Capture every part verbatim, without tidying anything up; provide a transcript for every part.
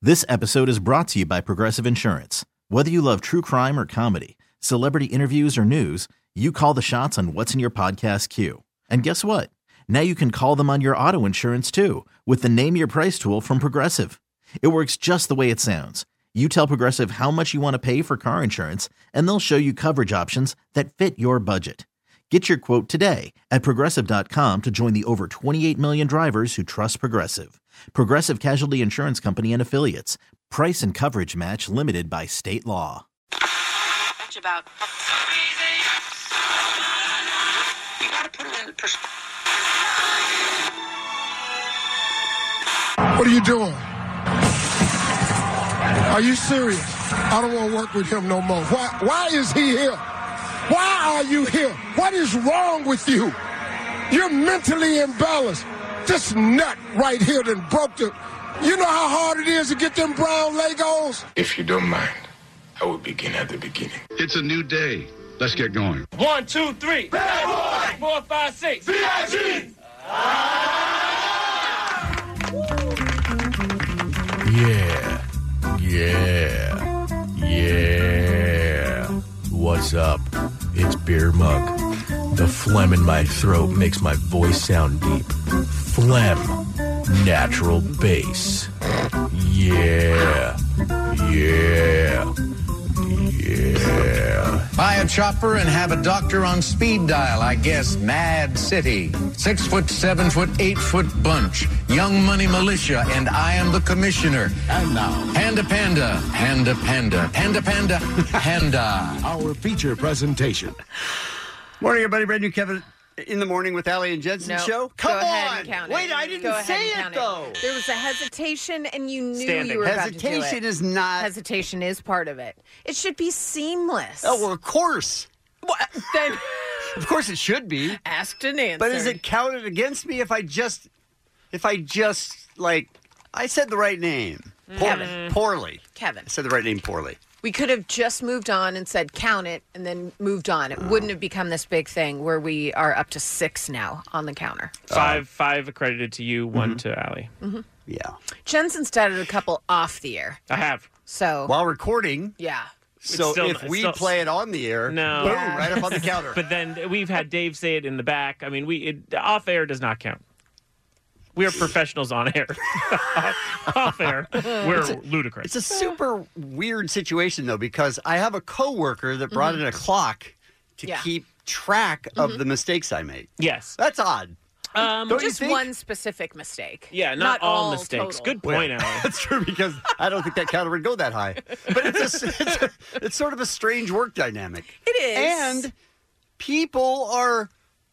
This episode is brought to you by Progressive Insurance. Whether you love true crime or comedy, celebrity interviews or news, you call the shots on what's in your podcast queue. And guess what? Now you can call them on your auto insurance too with the Name Your Price tool from Progressive. It works just the way it sounds. You tell Progressive how much you want to pay for car insurance, and they'll show you coverage options that fit your budget. Get your quote today at Progressive dot com to join the over twenty-eight million drivers who trust Progressive. Progressive Casualty Insurance Company and Affiliates. Price and coverage match limited by state law. Much about you gotta put it in perspective. What are you doing? Are you serious? I don't want to work with him no more. Why, why is he here? Why are you here? What is wrong with you? You're mentally imbalanced. This nut right here that broke the... You know how hard it is to get them brown Legos? If you don't mind, I will begin at the beginning. It's a new day. Let's get going. One, two, three. Bad boy. Four, five, six. B I G. Yeah. Yeah. Yeah. What's up? It's Beer Mug. The phlegm in my throat makes my voice sound deep. Phlegm. Natural bass. Yeah. Yeah. Yeah. Buy a chopper and have a doctor on speed dial, I guess. Mad City. Six foot, seven foot, eight foot bunch. Young money militia, and I am the commissioner. And now, Panda Panda. Panda Panda. Panda Panda. Panda. our feature presentation. Morning, everybody. Brand new Kevin in the Morning with Allie and Jensen no, show. Come go on. Ahead and count it. Wait, I didn't go say it, it though. There was a hesitation, and you knew Standing. you were Hesitation about to do it. is not... Hesitation is part of it. It should be seamless. Oh, well, of course. What? Then Of course it should be. asked and answered. But is it counted against me if I just... If I just, like... I said the right name. Kevin. Poorly. Poorly. Kevin. I said the right name poorly. We could have just moved on and said count it and then moved on. It wouldn't have become this big thing where we are up to six now on the counter. Five, Uh, five accredited to you, one mm-hmm. to Allie. Mm-hmm. Yeah. Jensen's started a couple off the air. I have. So. While recording. Yeah. So still- if we still- play it on the air, No. boom, Yeah. right up on the counter. But then we've had Dave say it in the back. I mean, we it, off air does not count. We are professionals on air. Off air, we're It's a- ludicrous. It's a super weird situation, though, because I have a coworker that brought Mm-hmm. in a clock to Yeah. keep track of Mm-hmm. the mistakes I make. Yes. That's odd. Um, Don't you Just think? one specific mistake. yeah, not, all, all mistakes. total. Good point, Well, Allie. That's true, because I don't think that counter would go that high. But it's, a, it's, a, it's sort of a strange work dynamic. It is. And people are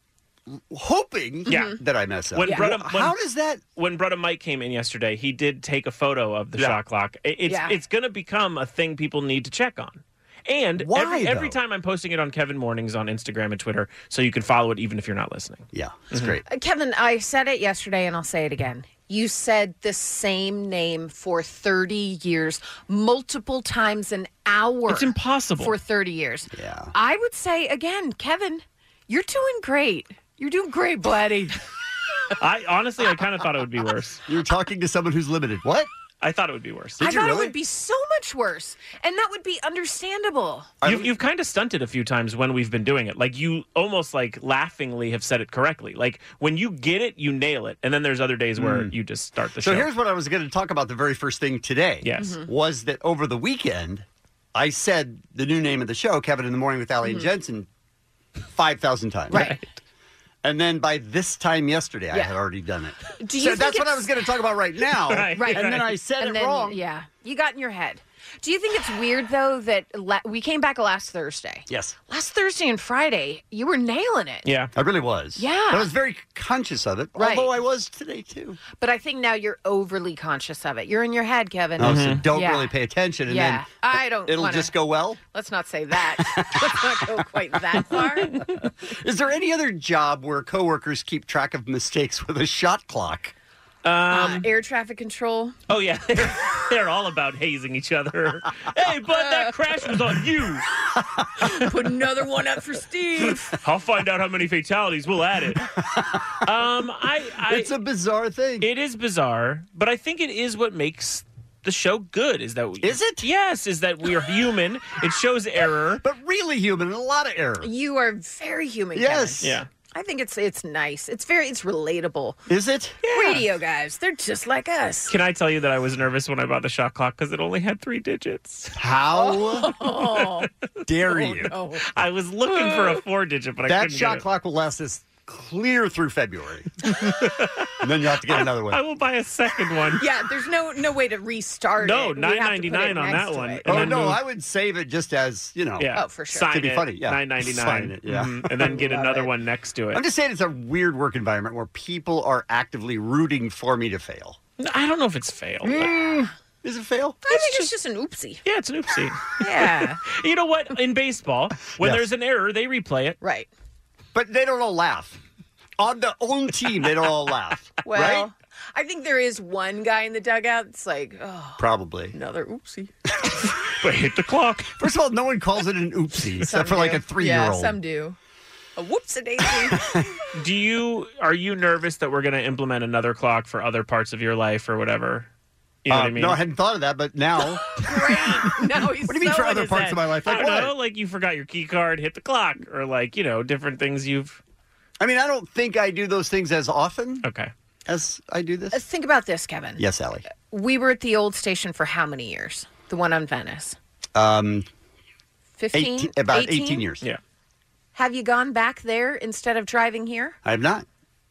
hoping Yeah. that I mess up. When Yeah. Brother- when- How does that... When Brother Mike came in yesterday, he did take a photo of the Yeah. shot clock. It- It's Yeah. it's going to become a thing people need to check on. And Why, every, every though? time I'm posting it on Kevin Mornings on Instagram and Twitter, so you can follow it even if you're not listening. Yeah, it's great. Uh, Kevin, I said it yesterday and I'll say it again. You said the same name for thirty years, multiple times an hour. It's impossible. For thirty years. Yeah. I would say, again, Kevin, you're doing great. You're doing great, buddy. I honestly, I kind of thought it would be worse. You're talking to someone who's limited. What? I thought it would be worse. I you thought really? it would be so much worse. And that would be understandable. You've, you've kind of stunted a few times when we've been doing it. Like you almost like laughingly have said it correctly. Like when you get it, you nail it. And then there's other days where you just start the So show. here's what I was going to talk about the very first thing today. Yes. Mm-hmm. Was that over the weekend, I said the new name of the show, Kevin in the Morning with Allie and Jensen, five thousand times. Right. And then by this time yesterday, I Yeah. had already done it. Do you so think that's what I it's- was going to talk about right now. Right, Right. And then I said And it then, wrong. Yeah. You got in your head. Do you think it's weird, though, that la- we came back last Thursday? Yes. Last Thursday and Friday, you were nailing it. Yeah. I really was. Yeah. I was very conscious of it, Right. although I was today, too. But I think now you're overly conscious of it. You're in your head, Kevin. Oh, so don't Yeah. really pay attention, and Yeah. then I don't it'll wanna- just go well. Let's not say that. Let's not go quite that far. Is there any other job where coworkers keep track of mistakes with a shot clock? uh, air traffic control. Oh, yeah. They're, they're all about hazing each other. Hey, bud, that crash was on you. Put another one up for Steve. I'll find out how many fatalities. We'll add it. Um, I, I, It's a bizarre thing. It is bizarre, but I think it is what makes the show good. Is that Is it? Yes, is that we are human. It shows error. But really human and a lot of error. You are very human, Yes. Kevin. Yeah. I think it's it's nice. It's very it's relatable. Is it? Radio guys, they're just like us. Can I tell you that I was nervous when I bought the shot clock because it only had three digits? How Oh, dare you? no. I was looking for a four digit, but I That couldn't shot get it. clock will last us clear through February. And then you have to get another one. I will buy a second one. Yeah, there's no no way to restart No, it. We nine have to ninety put it nine on next that to one. it. And Oh, then no, move- I would save it just as, you know. Yeah. Oh, for sure. Sign To be it, funny, yeah. nine ninety nine. Sign it, yeah. And then get Love another it. one next to it. I'm just saying it's a weird work environment where people are actively rooting for me to fail. I don't know if it's fail. but- Mm, is it fail? I think it's just an oopsie. Yeah, it's an oopsie. Yeah. You know what? In baseball, when Yes. there's an error, they replay it. Right. But they don't all laugh. On their own team, they don't all laugh. Well, right? I think there is one guy in the dugout that's like, oh, Probably. another oopsie. But hit the clock. First of all, no one calls it an oopsie, except Some for like do. a three-year-old. Yeah, some do. A whoops-a-daisy. Do you are you nervous that we're going to implement another clock for other parts of your life or whatever? You know Uh, what I mean? No, I hadn't thought of that, but now. Great. No, he's What do you mean so for other in his parts head. of my life? I Like don't what? know, like you forgot your key card, hit the clock, or like, you know, different things you've... I mean, I don't think I do those things as often Okay. as I do Uh, this. Think about this, Kevin. Yes, Allie. We were at the old station for how many years? The one on Venice. Um, fifteen? eighteen, about eighteen years. Yeah. Have you gone back there instead of driving here? I have not.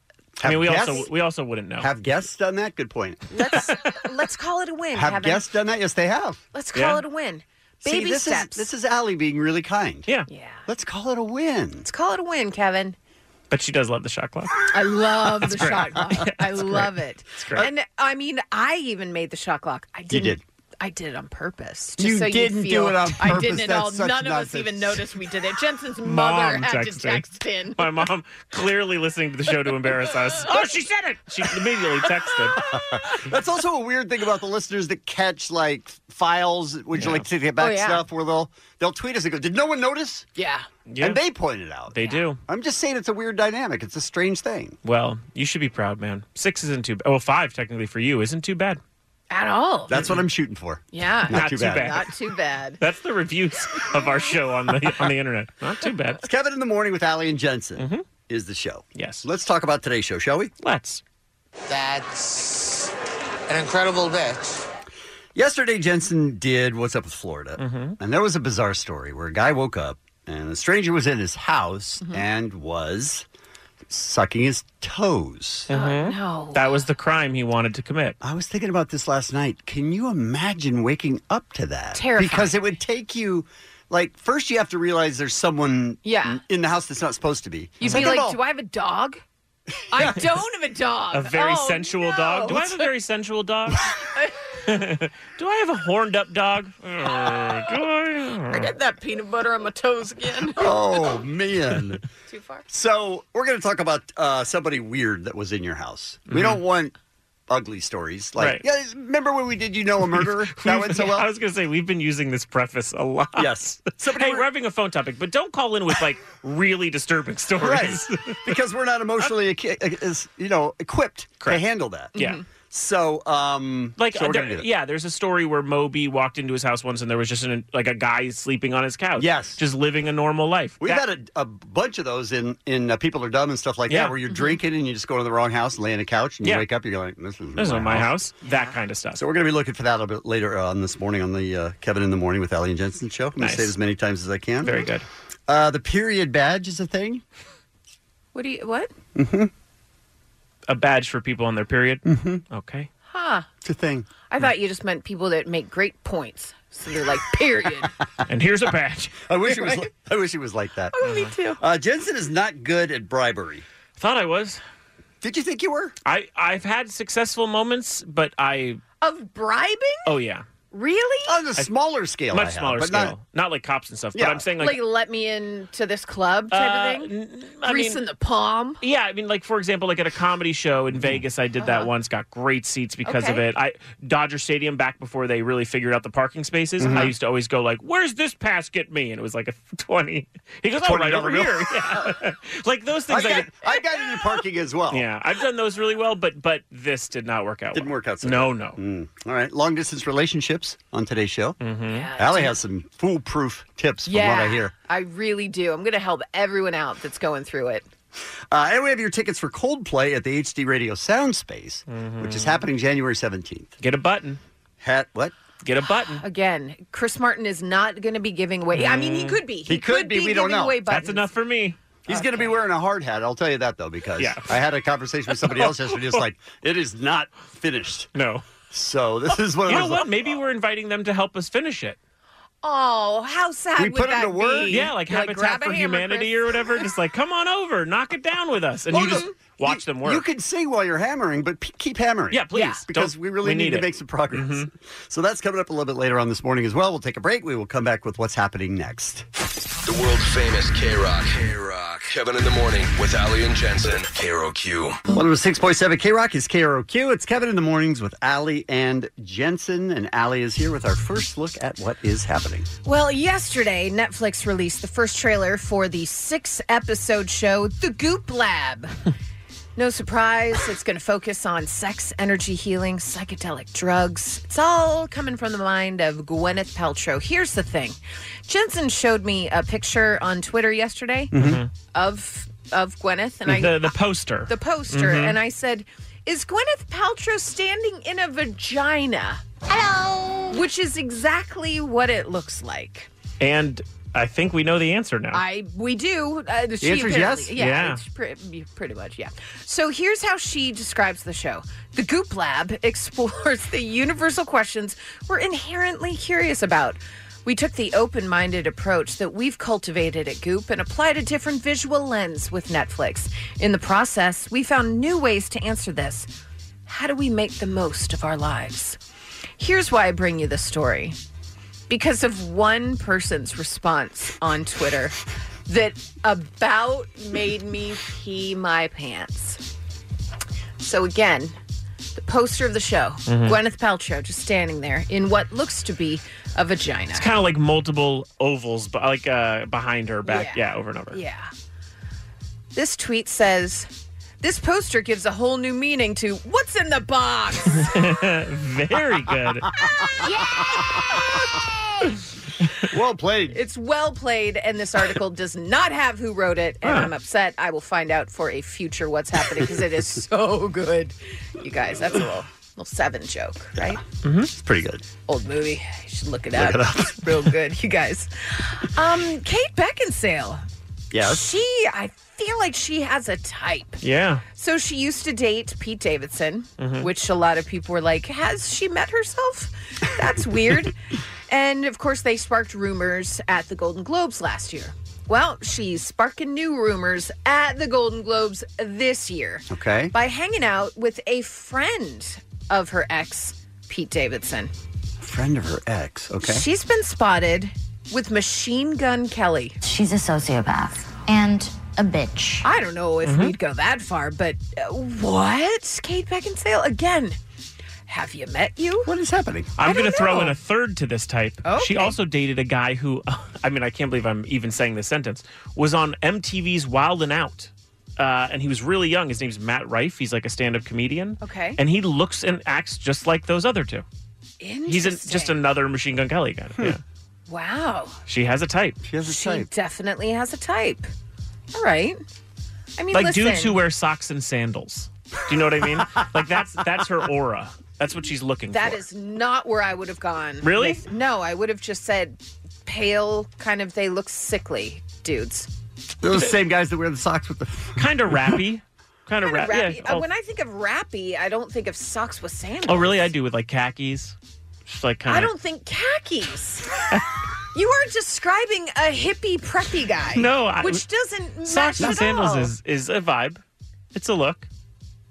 I mean, Have we guests- also we also wouldn't know. Have guests done that? Good point. Let's let's call it a win, Have Kevin. guests done that? Yes, they have. Let's call Yeah. it a win. See, Baby this steps. Is, this is Allie being really kind. yeah. yeah. Let's call it a win. Let's call it a win, Kevin. But she does love the shot clock. I love the shot clock. I love it. great. And I mean, I even made the shot clock. I didn't. did. I did it on purpose. You Just so didn't feel, do it on I purpose. didn't at That's all. such None of us nonsense. even noticed we did it. Jensen's mother Mom had texted. to text in. My mom clearly listening to the show to embarrass us. Oh, she said it. She immediately texted. That's also a weird thing about the listeners that catch like files, would you Yeah. like to get back Oh, yeah. stuff where they'll they'll tweet us and go, "Did no one notice?" Yeah. Yeah. And they point it out. They do. I'm just saying it's a weird dynamic. It's a strange thing. Well, you should be proud, man. Six isn't too bad. Well, five technically for you isn't too bad. At all. That's what I'm shooting for. yeah. Not too bad. Not too bad. That's the reviews of our show on the on the internet. Not too bad. It's Kevin in the Morning with Allie and Jensen Mm-hmm. is the show. Yes. Let's talk about today's show, shall we? Let's. That's an incredible bitch. Yesterday, Jensen did What's Up with Florida. Mm-hmm. And there was a bizarre story where a guy woke up and a stranger was in his house Mm-hmm. and was sucking his toes. Mhm. No. That was the crime he wanted to commit. I was thinking about this last night. Can you imagine waking up to that? Terrifying. Because it would take you, like, first you have to realize there's someone Yeah. in the house that's not supposed to be. You'd Second be of like, all- do I have a dog? I don't have a dog. A very Oh, sensual no. dog. Do I have a very sensual dog? Do I have a horned up dog? Uh, do I? I get that peanut butter on my toes again. Oh, man. Too far. So we're going to talk about uh, somebody weird that was in your house. We don't want ugly stories. Like, Right. yeah, remember when we did You Know a Murderer? That went so well? I was going to say, we've been using this preface a lot. Yes. Somebody Hey, were- we're having a phone topic, but don't call in with like really disturbing stories. Right. Because we're not emotionally, equi- as, you know, equipped Correct. to handle that. Yeah. So, um, Like, so we're there- gonna do that. yeah, there's a story where Moby walked into his house once and there was just an, like a guy sleeping on his couch. Yes. Just living a normal life. We've That- had a, a bunch of those in, in uh, People Are Dumb and stuff like Yeah. that, where you're drinking and you just go to the wrong house and lay on a couch and you Yeah. wake up, you're like, this is This is my house. That kind of stuff. So we're going to be looking for that a little bit later on this morning on the uh, Kevin in the Morning with Allie and Jensen show. I'm going Nice. to say it as many times as I can. Very good. Uh, the period badge is a thing. What do you, what? A badge for people on their period. Mm-hmm. Okay. Huh. It's a thing. I thought you just meant people that make great points. So they're like, period. And here's a badge. I wish it was. Like, I wish it was like that. Oh, me too. Uh, Jensen is not good at bribery. Thought I was. Did you think you were? I, I've had successful moments, but I. Of bribing? Oh, yeah. Really? On the smaller scale, I Much have, smaller but scale. not- Not, like cops and stuff. Yeah. But I'm saying Like, like, let me into this club type Uh, of thing? n- I Grease mean- in the palm? yeah, I mean, like for example, like at a comedy show in Vegas, I did that once. Got great seats because of Uh-huh. Okay. it. I Dodger Stadium back before they really figured out the parking spaces. Mm-hmm. I used to always go like, "Where's this pass get me?" And it was like a twenty. He goes, "Oh, right over twenty here." Yeah. Like those things. I I got, did- I got into parking as well. yeah, I've done those really well, but but this did not work out. Didn't well. work out so No, well. no. Mm. All right. Long distance relationships on today's show. Mm-hmm. Yeah, Allie has some foolproof tips from yeah, what I hear. I really do. I'm going to help everyone out that's going through it. Uh, and we have your tickets for Coldplay at the H D Radio Sound Space, Mm-hmm. which is happening January seventeenth. Get a button. Hat, what? Get a button. Again, Chris Martin is not going to be giving away. I mean, he could be. He could be, we don't giving know. away That's buttons. enough for me. He's going to be wearing a hard hat. I'll tell you that, though, because Yeah. I had a conversation with somebody else yesterday. It's like, it is not finished. No. So this is one of You those. know what? Maybe we're inviting them to help us finish it. Oh, how sad We would put him that to work? be? Yeah, like You're Habitat grab a for hammer, Humanity Chris. or whatever. Just like, come on over, knock it down with us, and Well, you just no, watch you, them work. You can sing while you're hammering, but p- keep hammering. Yeah, please. Yeah. Because Don't- we really we need, need to it. Mm-hmm. make some progress. So that's coming up a little bit later on this morning as well. We'll take a break. We will come back with what's happening next. The world famous K-Rock. K-Rock. Kevin in the Morning with Ali and Jensen. K R O Q. one oh six point seven K-Rock is K R O Q. It's Kevin in the Mornings with Allie and Jensen. And Allie is here with our first look at what is happening. Well, yesterday, Netflix released the first trailer for the six-episode show, The Goop Lab. No surprise, it's going to focus on sex, energy healing, psychedelic drugs. It's all coming from the mind of Gwyneth Paltrow. Here's the thing. Jensen showed me a picture on Twitter yesterday of of Gwyneth. and I the, the poster. the poster, and I said, is Gwyneth Paltrow standing in a vagina? Hello! Which is exactly what it looks like. And I think we know the answer now. I we do. Uh, the answer is yes? Yeah, Yeah. It's pretty, pretty much, yeah. So here's how she describes the show. The Goop Lab explores the universal questions we're inherently curious about. We took the open-minded approach that we've cultivated at Goop and applied a different visual lens with Netflix. In the process, we found new ways to answer this. How do we make the most of our lives? Here's why I bring you this story. Because of one person's response on Twitter that about made me pee my pants. So again, the poster of the show, Gwyneth Paltrow just standing there in what looks to be a vagina. It's kind of like multiple ovals, but like uh, behind her back. Yeah. Yeah. over and over. Yeah. This tweet says, this poster gives a whole new meaning to what's in the box. Very good. Well played. It's well played, and this article does not have who wrote it, and I'm upset. I will find out for a future what's happening because it is so good. You guys, that's a little, little Seven joke, right? It's pretty good. Old movie. You should look it up. it up. It's real good, you guys. Um, Kate Beckinsale. Yes. She, I feel like she has a type. Yeah. So she used to date Pete Davidson, Mm-hmm. which a lot of people were like, has she met herself? That's weird. And of course, they sparked rumors at the Golden Globes last year. Well, she's sparking new rumors at the Golden Globes this year. Okay. By hanging out with a friend of her ex, Pete Davidson. Friend of her ex. Okay. She's been spotted with Machine Gun Kelly. She's a sociopath and a bitch. I don't know if we'd go that far, but uh, what? Kate Beckinsale? Again, have you met you? What is happening? I'm I going to don't throw know. in a third to this type. She Okay. also dated a guy who, I mean, I can't believe I'm even saying this sentence, was on M T V's Wild and Out. Uh, and he was really young. His name's Matt Rife. He's like a stand-up comedian. Okay. And he looks and acts just like those other two. He's an, just another Machine Gun Kelly guy. Yeah. Wow. She has a type. She has a She type. definitely has a type. All right. I mean, Like listen. dudes who wear socks and sandals. Do you know what I mean? Like that's that's her aura. That's what she's looking That for. is not where I would have gone. Really? with- no, I would have just said pale, kind of, they look sickly dudes. Those same guys that wear the socks with the. Kind of rappy. Kind of Kind of rap. rappy. Yeah. Uh, Oh. when I think of rappy, I don't think of socks with sandals. Oh, really? I do with like khakis. Just like kind I of. don't think khakis. You are describing a hippie preppy guy. No, I- which doesn't match Socks and at sandals all. is is a vibe. It's a look.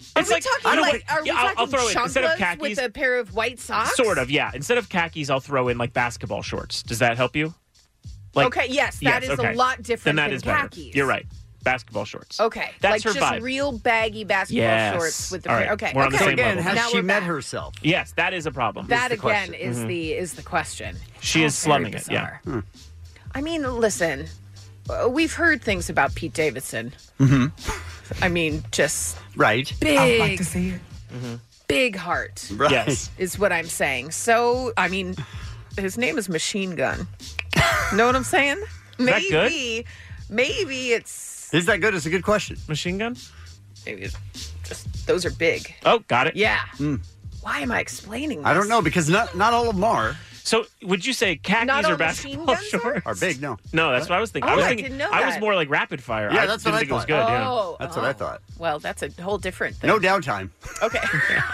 Are It's we like- I talking don't like, know. are we Yeah, I'll- I'll talking throw it- instead of chanclas khakis- with a pair of white socks? Sort of, yeah. Instead of khakis, I'll throw in like basketball shorts. Does that help you? Like, okay, yes, that is okay. a lot different Then that than is better. khakis. You're right. Basketball shorts. Okay, That's like her just vibe. real baggy basketball Yes. shorts with the All pair. right, Okay, we're on the okay. same Again, level. has Now she we're met back. herself? Yes, that is a problem. That the again question. is Mhm. the is the question. She Oh, is very slumming it. Yeah. bizarre. I mean, listen, uh, we've heard things about Pete Davidson. Mm-hmm. I mean, just Right. big, see it. big heart. Right. Yes. Is what I'm saying. So, I mean, his name is Machine Gun. Know what I'm saying? that good? Maybe, maybe it's Is that good? It's a good question. Machine gun? maybe it's just those are big. Oh, got it. Yeah. Mm. Why am I explaining this? I don't know because not not all of them are So, would you say khakis Not or all machine basketball guns are? shorts? are big. No. No, that's what I was thinking. Oh, I was I thinking. didn't know I was that. more like rapid fire. Yeah, I that's didn't what I think it was thought. good. Yeah. Oh, That's what I oh. thought. Well, that's a whole different thing. No downtime. Okay.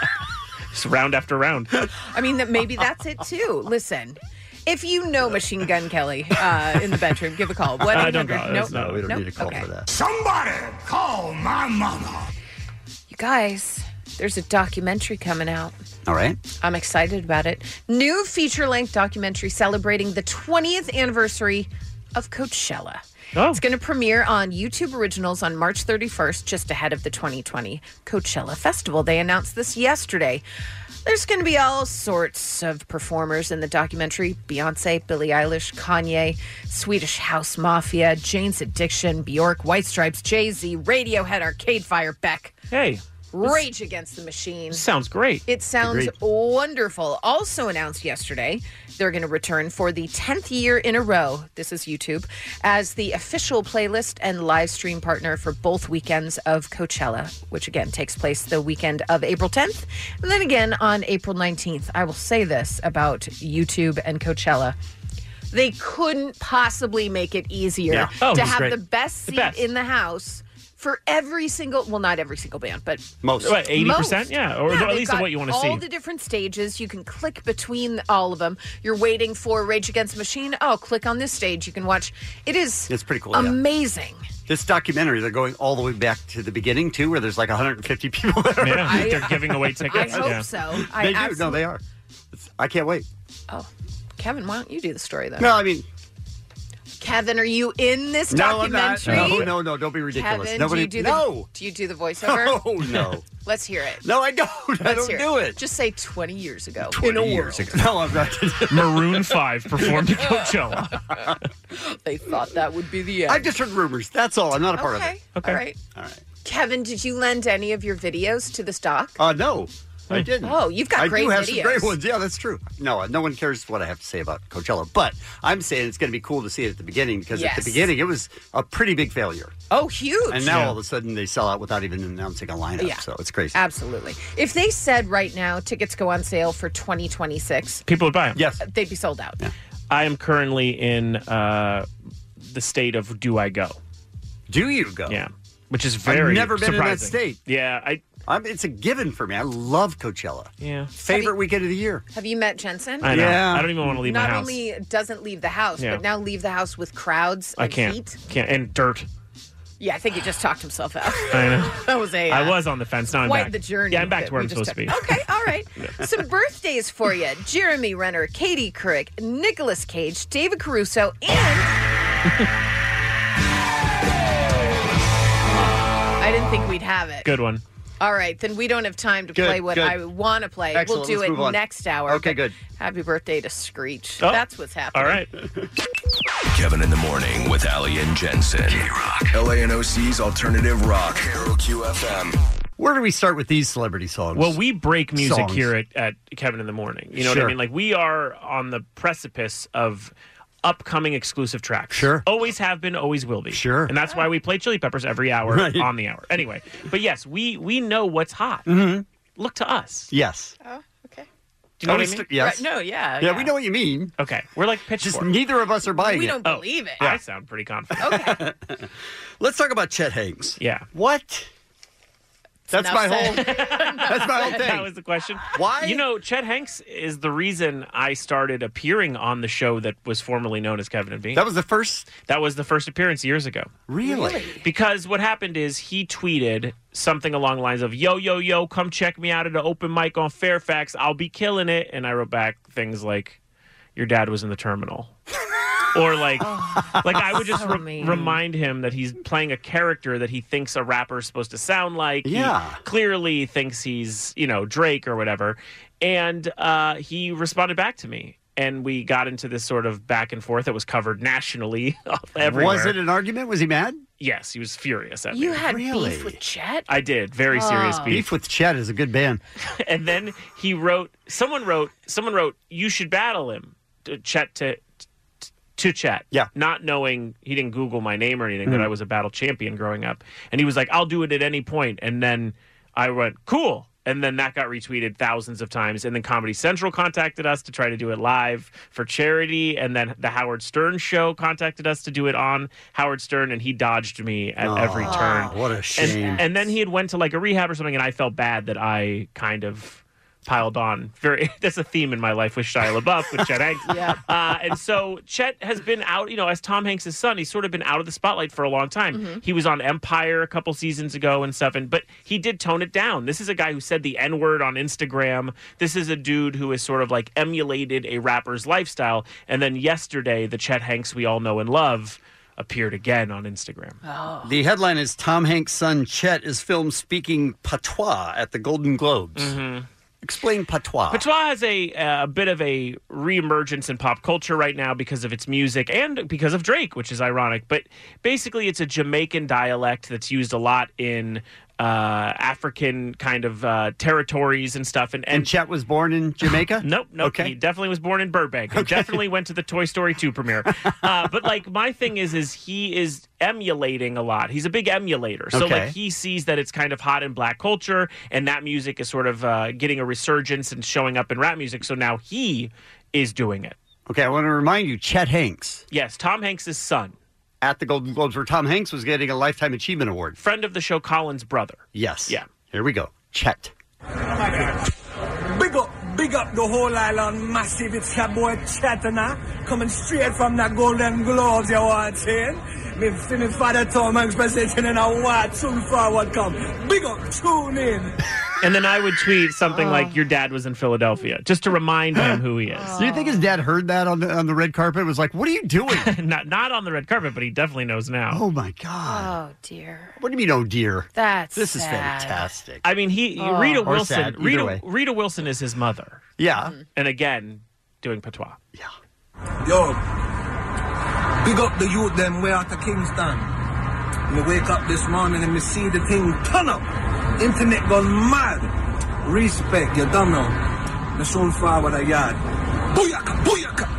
Just round after round. I mean, that maybe that's it too. Listen, if you know Machine Gun Kelly uh, in the bedroom, give a call. What? I don't call. Nope. No, we don't Nope. need a call Okay. for that. Somebody call my mama. You guys, there's a documentary coming out. All right. I'm excited about it. New feature-length documentary celebrating the twentieth anniversary of Coachella. Oh. It's going to premiere on YouTube Originals on March thirty-first, just ahead of the twenty twenty Coachella Festival. They announced this yesterday. There's going to be all sorts of performers in the documentary. Beyonce, Billie Eilish, Kanye, Swedish House Mafia, Jane's Addiction, Bjork, White Stripes, Jay-Z, Radiohead, Arcade Fire, Beck. Hey, Rage Against the Machine. sounds great. It sounds Agreed. wonderful. Also announced yesterday, they're going to return for the tenth year in a row, this is YouTube, as the official playlist and live stream partner for both weekends of Coachella, which again takes place the weekend of April tenth, and then again on April nineteenth. I will say this about YouTube and Coachella. They couldn't possibly make it easier Yeah. Oh, to it's have great. the best The seat best. in the house for every single, well, not every single band, but Most. What, eighty percent? most. Yeah, or Yeah, at they've least got of what you want to see. all the different stages. You can click between all of them. You're waiting for Rage Against the Machine. Oh, click on this stage. You can watch. It is It's pretty cool, yeah. amazing. This documentary, they're going all the way back to the beginning too, where there's like one hundred fifty people there. Yeah, I- they're giving away I tickets. hope yeah. so. I They do. No, absolutely- they are. It's, I can't wait. Oh, Kevin, why don't you do the story then? No, I mean, Kevin, are you in this no, I'm not. documentary? No, no, no. Don't be ridiculous. Kevin, Nobody. do you do the, no. do you do the voiceover? No, no. Let's hear it. No, I don't. I Let's don't hear do it. Just say twenty years ago. twenty in a years world. ago. No, I'm not. Maroon five performed at Coachella. They thought that would be the end. I've just heard rumors. That's all. I'm not a part okay. of it. Okay. All right. All right. Kevin, did you lend any of your videos to this doc? Uh, no, I didn't. Oh, you've got I great do have videos. some great ones. Yeah, that's true. No, no one cares what I have to say about Coachella, but I'm saying it's going to be cool to see it at the beginning because at Yes. the beginning it was a pretty big failure, Oh, huge. and now Yeah. all of a sudden they sell out without even announcing a lineup. Yeah. So it's crazy. Absolutely. If they said right now tickets go on sale for twenty twenty-six, People would buy them. Yes. they'd be sold out. I am currently in uh, the state of do I go? Do you go? Yeah, which is very never been in that surprising. state. Yeah, I I'm, it's a given for me. I love Coachella. yeah. Favorite you- weekend of the year. Have you met Jensen? I know. Yeah. I don't even want to leave Not my house. only doesn't leave the house, Yeah. but now leave the house with crowds and I can't. heat. Can't and dirt. Yeah, I think he just talked himself out. I know. That was a. I uh, was on the fence. Now I'm Quite back. the journey. Yeah, I'm back that to where we I'm just supposed to be. took. Okay, all right. Some birthdays for you: Jeremy Renner, Katie Couric, Nicolas Cage, David Caruso, and I didn't think we'd have it. Good one. All right, then we don't have time to Good, play what good. I want to play. Excellent, We'll do let's it move on. next hour. Okay, but good. Happy birthday to Screech. Oh, That's what's happening. All right. Kevin in the Morning with Ali and Jensen. K-Rock. L A N O C's Alternative Rock. K R O Q F M. Where do we start with these celebrity songs? Well, we break music Songs. here at, at Kevin in the Morning. You know what Sure. I mean? Like, we are on the precipice of upcoming exclusive tracks. Sure. Always have been, always will be. Sure. And that's why we play Chili Peppers every hour Right. on the hour. Anyway, but yes, we we know what's hot. Mhm. Look to us. Yes. Oh, okay. Do you know Oh, what I we mean? st- yes. Right, no, yeah, Yeah, yeah. we know what you mean. Okay. We're like Just Pitchfork. neither of us are buying We it. don't Oh, believe it. I sound pretty confident. Okay. Let's talk about Chet Hanks. Yeah. What? That's Enough my said. whole. That's my whole thing. That was the question. Why? You know, Chet Hanks is the reason I started appearing on the show that was formerly known as Kevin and Bean. That was the first. That was the first appearance years ago. Really? Because what happened is he tweeted something along the lines of, yo, yo, yo, come check me out at an open mic on Fairfax. I'll be killing it. And I wrote back things like, your dad was in the terminal. Or like, oh, like I would just so re- remind him that he's playing a character that he thinks a rapper is supposed to sound like. Yeah. He clearly thinks he's, you know, Drake or whatever. And uh, he responded back to me. And we got into this sort of back and forth that was covered nationally everywhere. Was it an argument? Was he mad? Yes, he was furious at me. You had Really? beef with Chet? I did. Very serious Oh. beef. Beef with Chet is a good band. And then he wrote, someone wrote, someone wrote, you should battle him, to Chet to, to Chet. Yeah. Not knowing, he didn't Google my name or anything, Mhm. that I was a battle champion growing up. And he was like, I'll do it at any point. And then I went, cool. And then that got retweeted thousands of times. And then Comedy Central contacted us to try to do it live for charity. And then the Howard Stern show contacted us to do it on Howard Stern. And he dodged me at Oh, every turn. what a shame. And, and then he had went to like a rehab or something. And I felt bad that I kind of piled on. Very, that's a theme in my life with Shia LaBeouf, with Chet Hanks. Yeah. Uh, and so Chet has been out, you know, as Tom Hanks' son, he's sort of been out of the spotlight for a long time. Mhm. He was on Empire a couple seasons ago and stuff, and but he did tone it down. This is a guy who said the N-word on Instagram. This is a dude who is sort of like emulated a rapper's lifestyle. And then yesterday, the Chet Hanks we all know and love appeared again on Instagram. Oh. The headline is Tom Hanks' son Chet is filmed speaking patois at the Golden Globes. Mm-hmm. Explain patois. Patois has a, a bit of a reemergence in pop culture right now because of its music and because of Drake, which is ironic. But basically, it's a Jamaican dialect that's used a lot in uh, African kind of uh, territories and stuff. And, and, And Chet was born in Jamaica? Nope, nope. Okay. He definitely was born in Burbank. He Okay. definitely went to the Toy Story two premiere. Uh, but like my thing is, is he is emulating a lot. He's a big emulator. So Okay. like he sees that it's kind of hot in black culture, and that music is sort of uh, getting a resurgence and showing up in rap music. So now he is doing it. Okay, I want to remind you, Chet Hanks. Yes, Tom Hanks' son. At the Golden Globes, where Tom Hanks was getting a Lifetime Achievement Award. Friend of the show, Colin's brother. Yes. Yeah. Here we go. Chet. Big up, big up the whole island, massive. It's your boy Chetana, coming straight from the Golden Globes, you want saying? Me see me father Tom Hanks presenting in a what soon forward come. Big up, tune in. And then I would tweet something like, your dad was in Philadelphia, just to remind him who he is. Do you think his dad heard that on the on the red carpet? Was like, what are you doing? not not on the red carpet, but he definitely knows now. Oh my God. Oh, dear. What do you mean, oh dear? That's This is sad. fantastic. I mean, he Oh. Rita Or Wilson. sad, either Rita way. Rita Wilson is his mother, Yeah. and again, doing patois. Yo, big up the youth them way out of Kingston. Me wake up this morning and me see the thing turn up. Internet gone mad. Respect, you don't know. Me soon forward a yard. Booyaka, booyaka.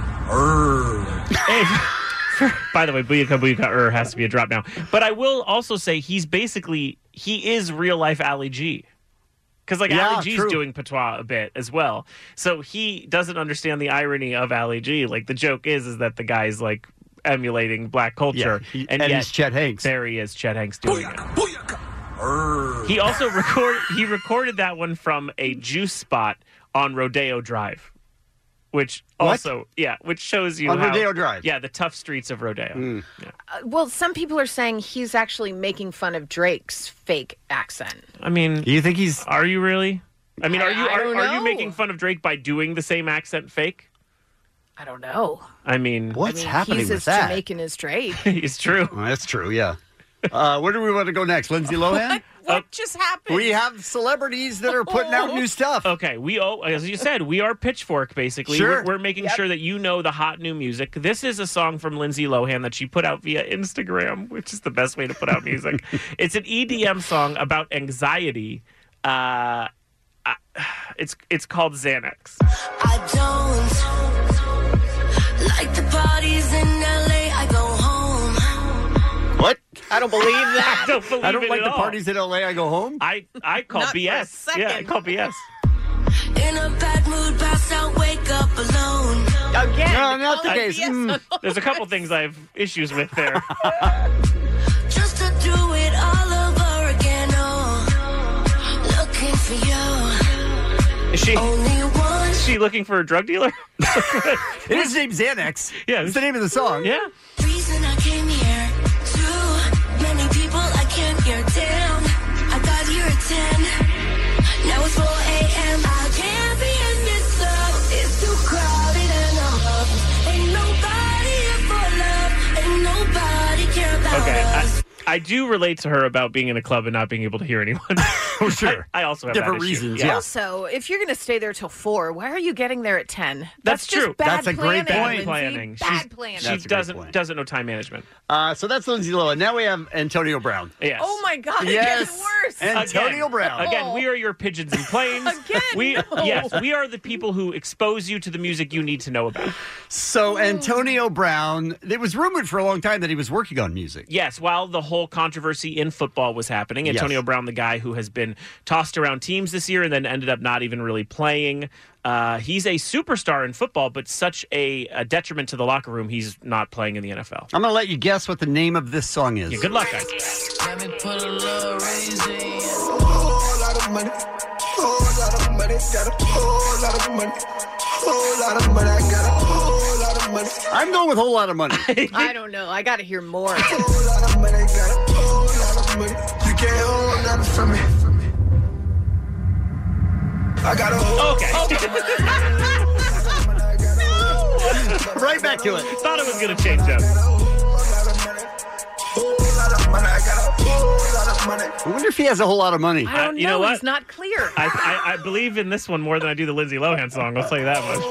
Err. By the way, Booyaka Booyaka Er has to be a drop now. But I will also say he's basically, he is real life Ali G. Because like Yeah, Ali G's true. doing patois a bit as well. So he doesn't understand the irony of Ali G. Like the joke is, is that the guy's like emulating black culture. Yeah, he- and and yet, he's Chet Hanks. There he is, Chet Hanks doing it. Booyaka. Err. He also recorded he recorded that one from a juice spot on Rodeo Drive, which What? also yeah, which shows you On how, Rodeo Drive? Yeah, the tough streets of Rodeo. Mm. Yeah. Uh, well, some people are saying he's actually making fun of Drake's fake accent. I mean, Do you think he's... are you really? I mean, I- are you I are, don't are you know. making fun of Drake by doing the same accent fake? I don't know. I mean, What's I mean, happening he's with as that? Jamaican as Drake. it's true. Well, that's true, yeah. Uh, where do we want to go next? Lindsay Lohan? What just happened? We have celebrities that are putting out new stuff. Okay, we owe, as you said, we are Pitchfork, basically. Sure. We're, we're making Yep. sure that you know the hot new music. This is a song from Lindsay Lohan that she put out via Instagram, which is the best way to put out music. It's an E D M song about anxiety. Uh, uh, it's it's called Xanax. I don't like the parties in L A. I go home. What? I don't believe that. I don't believe I don't it like at the all. parties in L A. I go home. I, I call Not for a B S. second. Yeah, I call B S. In a bad mood, pass out, wake up alone. Again, No, not the calling case. B S Mm. on all There's a couple this. things I have issues with there. Just to do it all over again. Oh, Is she, Only one. is she looking for a drug dealer? It is named Xanax. Yeah. It's the name of the song. Yeah. Reason I came here. Too many people I can't hear. Damn, I thought you were ten. Now it's four a.m. I can't be in this love. It's too crowded and I'm Ain't nobody here for love. Ain't nobody care about Okay. us. I, I do relate to her about being in a club and not being able to hear anyone. For sure. I, I also have Different that issue. reasons, Yeah. yeah. Also, if you're going to stay there till four, why are you getting there at ten? That's just true. Bad That's a great planning, point. Lindsay. Planning. Bad She's- planning. She That's a great doesn't point. doesn't know time management. Uh, so that's Lindsay Lohan. Now we have Antonio Brown. Yes. Oh my God! Yes. It gets worse. Antonio Again, Brown. Again, we are your pigeons and planes. Again, we no. yes, we are the people who expose you to the music you need to know about. So Antonio Brown, it was rumored for a long time that he was working on music. Yes, while the whole controversy in football was happening, Yes. Antonio Brown, the guy who has been tossed around teams this year and then ended up not even really playing. Uh, he's a superstar in football, but such a, a detriment to the locker room, he's not playing in the N F L. I'm going to let you guess what the name of this song is. Yeah, good luck, guys. Let me put a little raise in. Whole lot of money. Whole lot of money. Got a whole lot of money. Whole lot of money. I got a whole lot of money. I'm going with a whole lot of money. I don't know. I got to hear more. Whole lot of money. Got a whole lot of money. You can't hold nothing from me. I got a whole Okay. Right back to it. Thought it was going to change up. I wonder if he has a whole lot of money. I don't you know. know what? He's not clear. I, I, I believe in this one more than I do the Lindsay Lohan song. I'll tell you that much.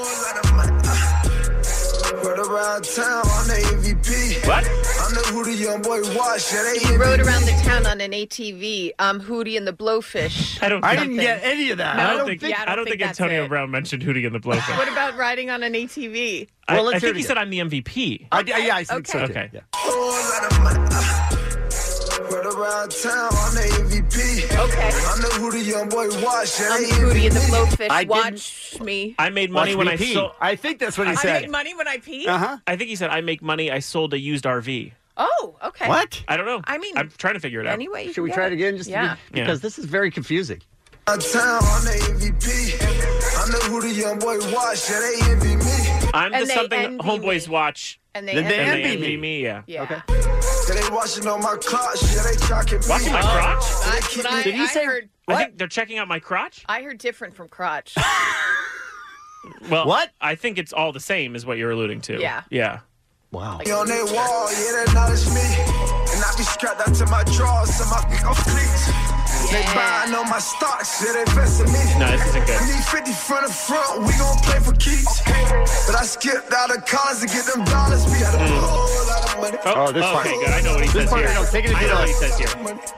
around town on the A V P. What? I'm the Hootie young boy watch. Yeah, they He rode around the town on an A T V. Um, Hootie and the Blowfish. I don't. I think- didn't get any of that. I I don't think. yeah, I I don't don't think think that's Antonio it. Brown mentioned Hootie and the Blowfish. What about riding on an A T V? I, Well, let's I hear think it he again. said I'm the M V P. I, yeah, I think so. Okay. too. Okay. Yeah. whole lot of money. Rode around town on the A V P. Okay. I'm the Hootie young boy watch. Yeah, I'm they Hootie and the Blowfish. I didn't- Watch me. I made money Watch when me I pee. sold. I think that's what he I said. make money when I pee. Uh huh. I think he said I make money. I sold a used R V. Oh, okay. What? I don't know. I mean, I'm trying to figure it out. Anyway, you Should can we get try it again? Just to Yeah. be- because this is very confusing. Town on the A V P. I'm the Hootie young boy watch. Yeah, they envy me. I'm And the they something envy homeboys me. watch. And they, Then they And envy they envy envy me. me. Yeah. Yeah. Okay. Yeah, they watching on my crotch. Yeah, they tracking me. Watching my crotch? That's what I, Did he I say- heard. I think they're checking out my crotch. I heard different from crotch. Well, What? I think it's all the same, is what you're alluding to. Yeah. Yeah. Wow. On their wall, yeah, they acknowledge me. And I be strapped out to my drawers, to my big old cleats. They buying on my stocks, yeah, they investing me. No, this isn't good. We need fifty from the front, we gon' play for keeps. But I skipped out of college to get them dollars. We had a whole lot of money. Oh, Oh, this okay, part. good. I know what he This says part here. I don't take it I into know what he us. says here.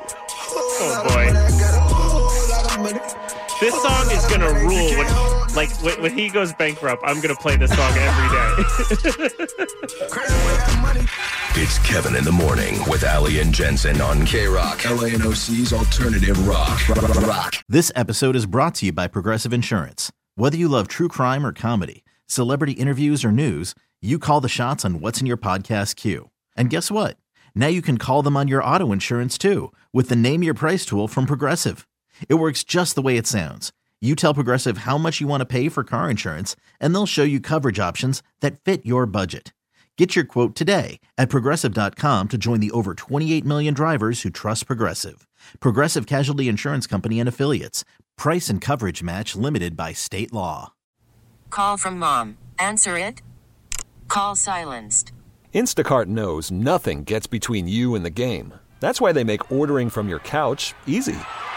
Oh boy. I got a whole lot of money. This song is gonna rule when, like, when, when he goes bankrupt. I'm gonna play this song every day. Crazy with that money. It's Kevin in the Morning with Ali and Jensen on K-Rock, L A N O C's alternative rock. Rock. This episode is brought to you by Progressive Insurance. Whether you love true crime or comedy, celebrity interviews or news, you call the shots on what's in your podcast queue. And guess what? Now you can call them on your auto insurance too with the Name Your Price tool from Progressive. It works just the way it sounds. You tell Progressive how much you want to pay for car insurance, and they'll show you coverage options that fit your budget. Get your quote today at Progressive dot com to join the over twenty-eight million drivers who trust Progressive. Progressive Casualty Insurance Company and Affiliates. Price and coverage match limited by state law. Call from mom. Answer it. Call silenced. Instacart knows nothing gets between you and the game. That's why they make ordering from your couch easy.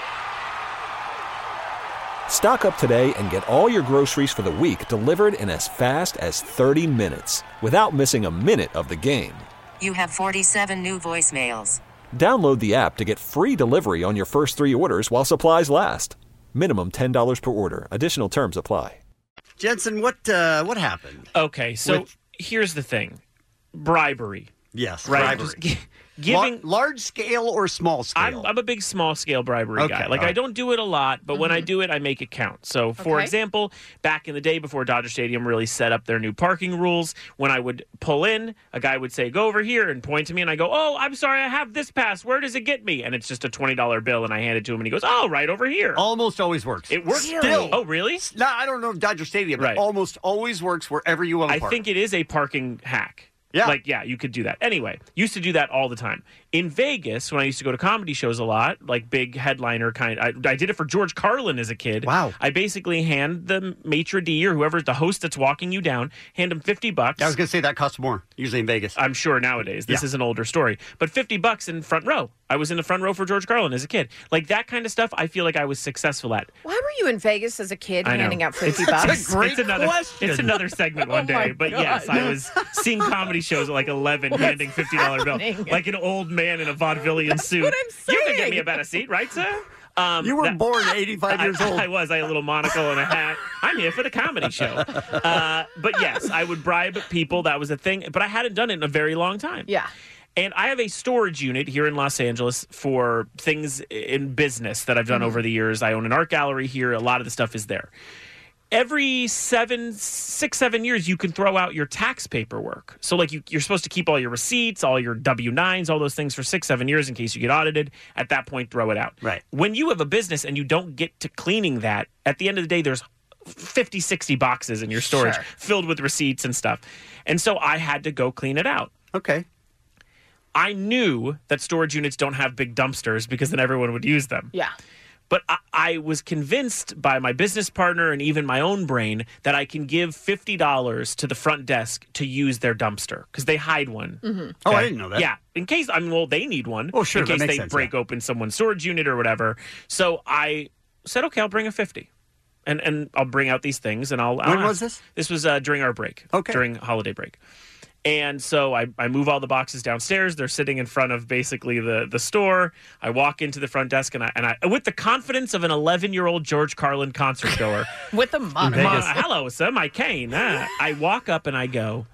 Stock up today and get all your groceries for the week delivered in as fast as thirty minutes without missing a minute of the game. You have forty-seven new voicemails. Download the app to get free delivery on your first three orders while supplies last. Minimum ten dollars per order. Additional terms apply. Jensen, what uh, what happened? Okay, so With- here's the thing. Bribery. Yes, right. bribery. Just gi- giving Lar- large scale or small scale. I'm, I'm a big small scale bribery Okay, guy. Like all I right. don't do it a lot, but when I do it, I make it count. So, for Okay. example, back in the day before Dodger Stadium really set up their new parking rules, when I would pull in, a guy would say, "Go over here," and point to me, and I go, "Oh, I'm sorry, I have this pass. Where does it get me?" And it's just a twenty dollar bill, and I hand it to him, and he goes, "Oh, right over here." Almost always works. It works Still. still. Oh, really? No, I don't know if Dodger Stadium, but Right. almost always works wherever you want to I park. think it is a parking hack. Yeah. Like, yeah, you could do that. Anyway, used to do that all the time. In Vegas, when I used to go to comedy shows a lot, like big headliner kind, I, I did it for George Carlin as a kid. Wow. I basically hand the maitre d' or whoever's the host that's walking you down, hand him fifty bucks. I was going to say that costs more, usually in Vegas. I'm sure nowadays. This Yeah. is an older story. But fifty bucks in front row. I was in the front row for George Carlin as a kid. Like that kind of stuff, I feel like I was successful at. Why were you in Vegas as a kid I know. handing out fifty It's- bucks? it's- it's another, It's another segment one Oh my day. But God. yes, I was seeing comedy shows at like eleven, handing fifty dollar bill. happening? Like an old man in a vaudevillian That's suit. what I'm You can get saying. me a better seat, right, sir? Um, You were that- born eighty-five I- years old. I was. I had a little monocle and a hat. I'm here for the comedy show. Uh, but yes, I would bribe people. That was a thing. But I hadn't done it in a very long time. Yeah. And I have a storage unit here in Los Angeles for things in business that I've done Mm-hmm. over the years. I own an art gallery here. A lot of the stuff is there. Every seven, six, seven years, you can throw out your tax paperwork. So, like, you, you're supposed to keep all your receipts, all your W nines, all those things for six, seven years in case you get audited. At that point, throw it out. Right. When you have a business and you don't get to cleaning that, at the end of the day, there's fifty, sixty boxes in your storage Sure. filled with receipts and stuff. And so I had to go clean it out. Okay. I knew that storage units don't have big dumpsters because then everyone would use them. Yeah. But I, I was convinced by my business partner and even my own brain that I can give fifty dollars to the front desk to use their dumpster because they hide one. Mm-hmm. Oh, I didn't know that. Yeah. In case, I mean, well, they need one. Oh, sure, In that case makes they sense, break yeah. open someone's storage unit or whatever. So I said, okay, I'll bring a fifty. And and I'll bring out these things and I'll. I'll When ask. was this? This was uh, during our break. Okay. During holiday break. And so I, I move all the boxes downstairs. They're sitting in front of basically the, the store. I walk into the front desk and I and I with the confidence of an eleven year old George Carlin concert goer. With a mom. Ma- hello, sir, my cane. Ah. I walk up and I go,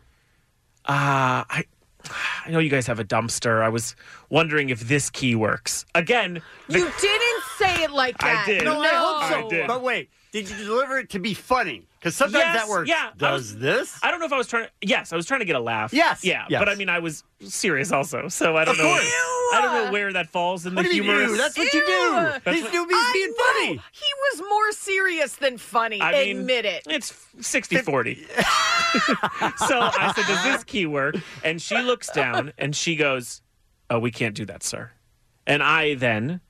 uh, I I know you guys have a dumpster. I was wondering if this key works. Again, the- You didn't say it like I that. did. No, I hope so. I did. But wait, did you deliver it to be funny? Because sometimes Yes, that works. yeah, I Does was- this? I don't know if I was trying to. Yes, I was trying to get a laugh. Yes, Yeah, yes. but I mean, I was serious also. So I don't Of know. course. I don't know where that falls in What the do you mean, humorous. ew? That's what you do. Ew. That's These what- newbies being I funny. know. He was more serious than funny. I mean, Admit it. It's sixty forty. So I said, does this key work? And she looks down and she goes, oh, we can't do that, sir. And I then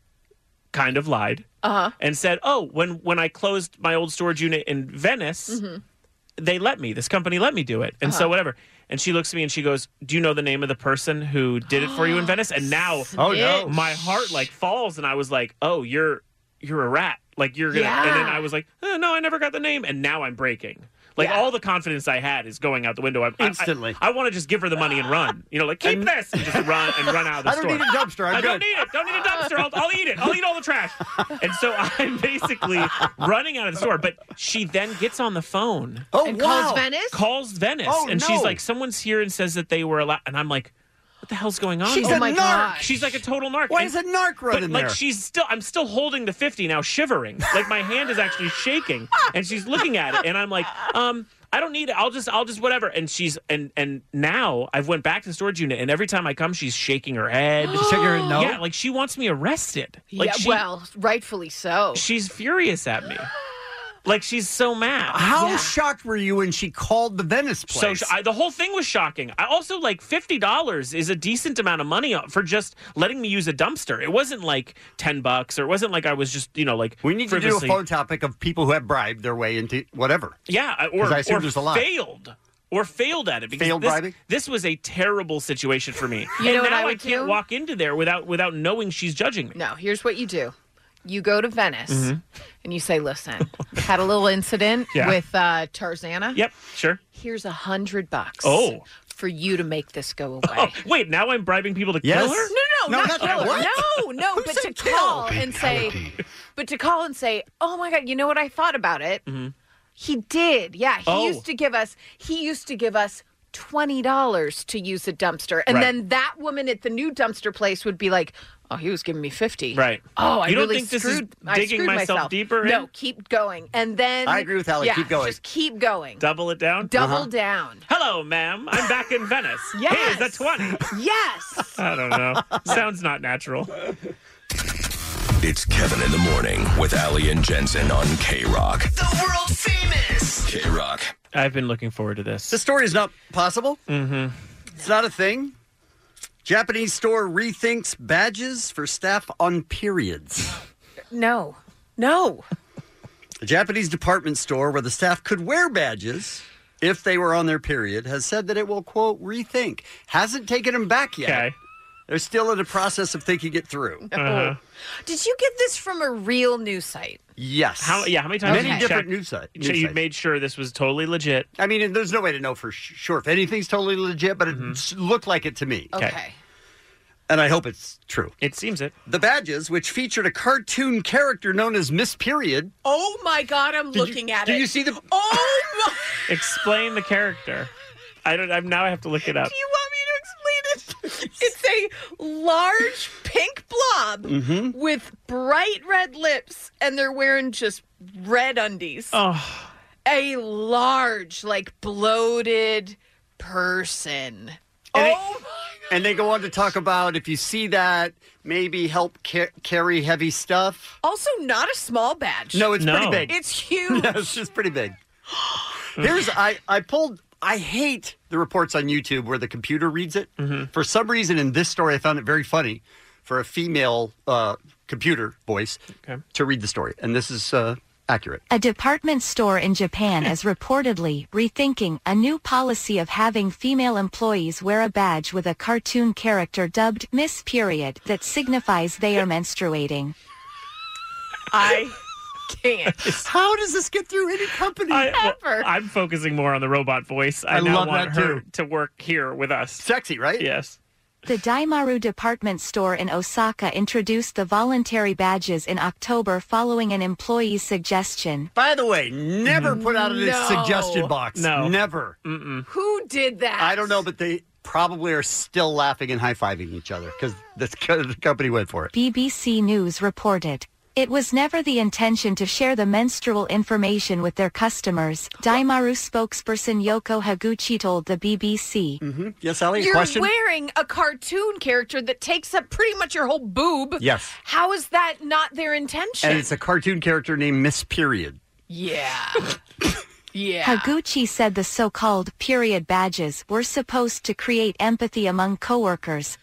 kind of lied Uh-huh. and said, oh, when, when I closed my old storage unit in Venice, Mm-hmm. they let me. This company let me do it. And so Uh-huh. whatever. And she looks at me and she goes, do you know the name of the person who did it for you in Venice? And now Oh, no. my heart like falls and I was like, oh, you're you're a rat. Like you're gonna and then Yeah. I was like, oh, no, I never got the name. And now I'm breaking. Like Yeah. all the confidence I had is going out the window. I, I- Instantly. I, I want to just give her the money and run. You know, like keep this and just run and run out of the I don't store. need a dumpster. I'm I good. don't need it. Don't need a dumpster. I'll, I'll eat it. I'll eat all the trash. And so I'm basically running out of the store. But she then gets on the phone, Oh, And wow. calls Venice? calls Venice, Oh, and no. she's like, someone's here and says that they were allowed. And I'm like, what the hell's going on? She's Oh a my narc. gosh. She's like a total narc. Why And- is a narc but running like there? she's still, I'm still holding the fifty now, shivering. Like my hand is actually shaking, and she's looking at it, and I'm like, um, I don't need it. I'll just, I'll just whatever. And she's, and and now I've went back to the storage unit, and every time I come, she's shaking her head. She's shaking her head no? Yeah, like she wants me arrested. Like yeah, she, well, rightfully so. she's furious at me. Like she's so mad. How Yeah. shocked were you when she called the Venice So place? sh- I, the whole thing was shocking. I also like fifty dollars is a decent amount of money for just letting me use a dumpster. It wasn't like ten bucks, or it wasn't like I was just you know like we need to do a frivolously- phone topic of people who have bribed their way into whatever. Yeah, I- or, 'Cause I assume or there's a lot. failed. Or failed at it because Failed this, bribing? this was a terrible situation for me. You and know what now I I, would can't do? walk into there without without knowing she's judging me. No, here's what you do. You go to Venice Mm-hmm. and you say, listen, had a little incident Yeah. with uh, Tarzana. Yep, sure. Here's a hundred bucks. Oh. For you to make this go away. Oh, wait, now I'm bribing people to Yes. kill her? No, no, No, not not- kill her. what? No, no, Who but said to kill? call and say, but to call and say, oh my God, you know what I thought about it? Mm-hmm. He did. Yeah, he Oh. used to give us, he used to give us twenty dollars to use a dumpster. And Right. then that woman at the new dumpster place would be like, oh, he was giving me fifty. Right. Oh, I You don't really think this is screwed, I digging screwed myself myself deeper in? No, keep going. And then... I agree with Allie. Yeah, Keep going. Just keep going. Double it down? Double Uh-huh. down. Hello, ma'am. I'm back in Venice. Yes. Here's a twenty. Yes. I don't know. Sounds not natural. It's Kevin in the Morning with Ali and Jensen on K-Rock. The world famous. K-Rock. I've been looking forward to this. The story is not possible. Mm-hmm. It's not a thing. Japanese store rethinks badges for staff on periods. No. No. A Japanese department store where the staff could wear badges if they were on their period has said that it will, quote, rethink. Hasn't taken them back yet. Okay. They're still in the process of thinking it through. Uh-huh. Did you get this from a real news site? Yes. How, yeah, how many times Many have you different checked- news site- so news you sites. made sure this was totally legit. I mean, and there's no way to know for sh- sure if anything's totally legit, but it s- looked like it to me. Okay. And I hope it's true. It seems it. The badges, which featured a cartoon character known as Miss Period. Oh, my God, I'm Did you- looking at do it. you see the... Oh, my... Explain the character. I don't. I'm now. I have to look it up. Do you want me to explain it? It's a large pink blob Mhm. with bright red lips, and they're wearing just red undies. Oh. A large, like, bloated person. And they- oh, And they go on to talk about if you see that, maybe help ca- carry heavy stuff. also not a small badge. No, it's pretty No. big. It's huge. No, it's just pretty big. Here's I I pulled. I hate the reports on YouTube where the computer reads it. Mm-hmm. For some reason, in this story, I found it very funny for a female uh, computer voice Okay. to read the story, and this is uh, accurate. A department store in Japan is reportedly rethinking a new policy of having female employees wear a badge with a cartoon character dubbed Miss Period that signifies they are menstruating. I can't. How does this get through any company? I, well, Ever. I'm focusing more on the robot voice. I, I now love want that, her too. to work here with us. Sexy, right? Yes. The Daimaru department store in Osaka introduced the voluntary badges in October following an employee's suggestion. By the way, never put out a No. suggestion box. No. Never. Mm-mm. Who did that? I don't know, but they probably are still laughing and high-fiving each other because the company went for it. B B C News reported. It was never the intention to share the menstrual information with their customers, Daimaru spokesperson Yoko Higuchi told the B B C. Mm-hmm. Yes, Allie, You're question? wearing a cartoon character that takes up pretty much your whole boob. Yes. How is that not their intention? And it's a cartoon character named Miss Period. yeah. yeah. Higuchi said the so-called period badges were supposed to create empathy among coworkers.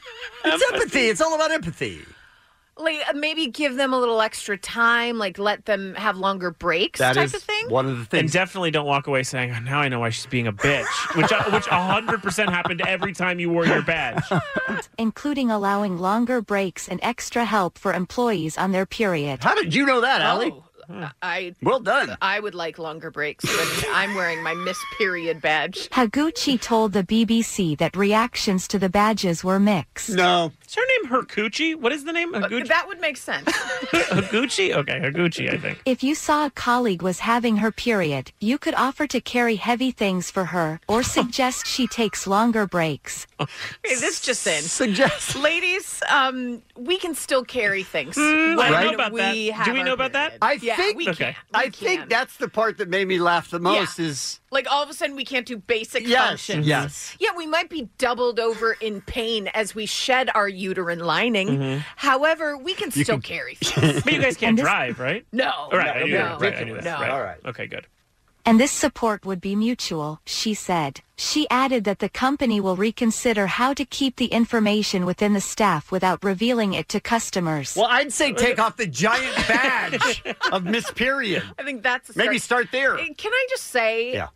It's empathy. It's all about empathy. Like uh, maybe give them a little extra time, like let them have longer breaks That type is of thing. one of the And things. definitely don't walk away saying, oh, now I know why she's being a bitch, which uh, which one hundred percent happened every time you wore your badge. Including allowing longer breaks and extra help for employees on their period. How did you know that, Allie? Oh, I Well done. I would like longer breaks when I'm wearing my Miss Period badge. Higuchi told the B B C that reactions to the badges were mixed. No. Is her name Higuchi? What is the name? Higuchi? That would make sense. Higuchi? Okay, Higuchi, I think. If you saw a colleague was having her period, you could offer to carry heavy things for her or suggest she takes longer breaks. Okay, this just in. Suggest. Ladies, um, we can still carry things. Mm, when I don't know about we that. have Do we our know about that? period. I yeah, think- we Okay. can. We I can. think that's the part that made me laugh the most Yeah. is Like all of a sudden we can't do basic yes, functions. yes. Yeah, we might be doubled over in pain as we shed our uterine lining. However, we can still can- carry things. But you guys can't And this- drive, right? No. All right, I knew no, that. Right, I knew that. no. Right. All right. Okay, good. And this support would be mutual, she said. She added that the company will reconsider how to keep the information within the staff without revealing it to customers. Well, I'd say take off the giant badge of Miss Period. I think that's a Maybe start there. Eh, Can I just say, Yeah.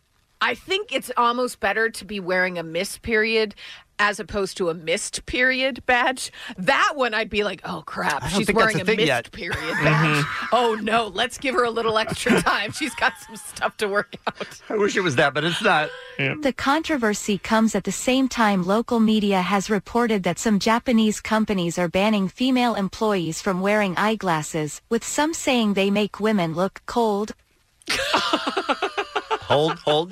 I think it's almost better to be wearing a Miss Period as opposed to a missed period badge. That one I'd be like, oh crap, I don't she's think that's wearing a a, thing missed yet. period badge. Oh no, let's give her a little extra time. She's got some stuff to work out. I wish it was that, but it's not. The controversy comes at the same time local media has reported that some Japanese companies are banning female employees from wearing eyeglasses, with some saying they make women look cold. Hold, hold.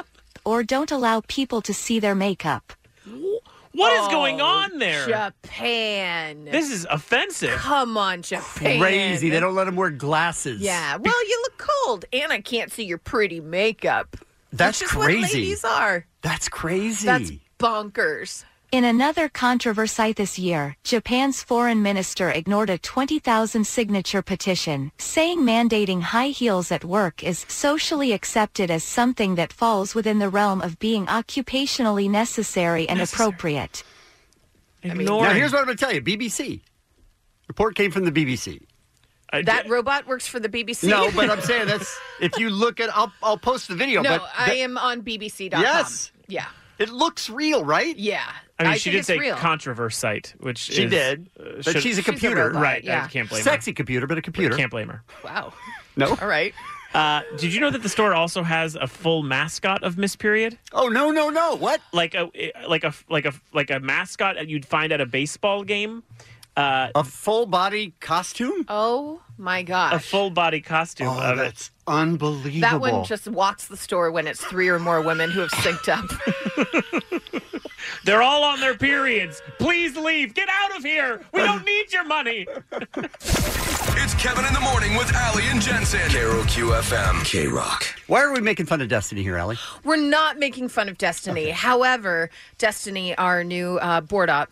or don't allow people to see their makeup. What is Oh, going on there? Japan. This is offensive. Come on, Japan. Crazy. They don't let them wear glasses. Yeah. Well, you look cold, and I can't see your pretty makeup. That's Which is crazy. What ladies are. That's crazy. That's bonkers. In another controversy this year, Japan's foreign minister ignored a twenty thousand signature petition, saying mandating high heels at work is socially accepted as something that falls within the realm of being occupationally necessary and Necessary. appropriate. Ignore. Now, here's what I'm going to tell you. B B C. Report came from the B B C. That robot works for the B B C? No, but I'm saying that's, if you look at, I'll, I'll post the video. No, but I that- am on B B C dot com. Yes. Yeah. It looks real, right? Yeah. I mean, I she think did it's say real. controversy site, which She is, did. uh, But should- she's a computer. robot, right? yeah. I can't blame Sexy computer, but a her. computer. Can't blame her. Wow. No. All right. Uh, did you know that the store also has a full mascot of Miss Period? Oh no no no! What? Like a like a like a like a mascot you'd find at a baseball game. Uh, a full body costume. Oh my gosh. A full body costume Oh, of that's unbelievable. That one just walks the store when it's three or more women who have synced up. They're all on their periods. Please leave. Get out of here. We don't need your money. It's Kevin in the Morning with Allie and Jensen. K R O Q F M. K-Rock. Why are we making fun of Destiny here, Allie? We're not making fun of Destiny. However, Destiny, our new uh, board op,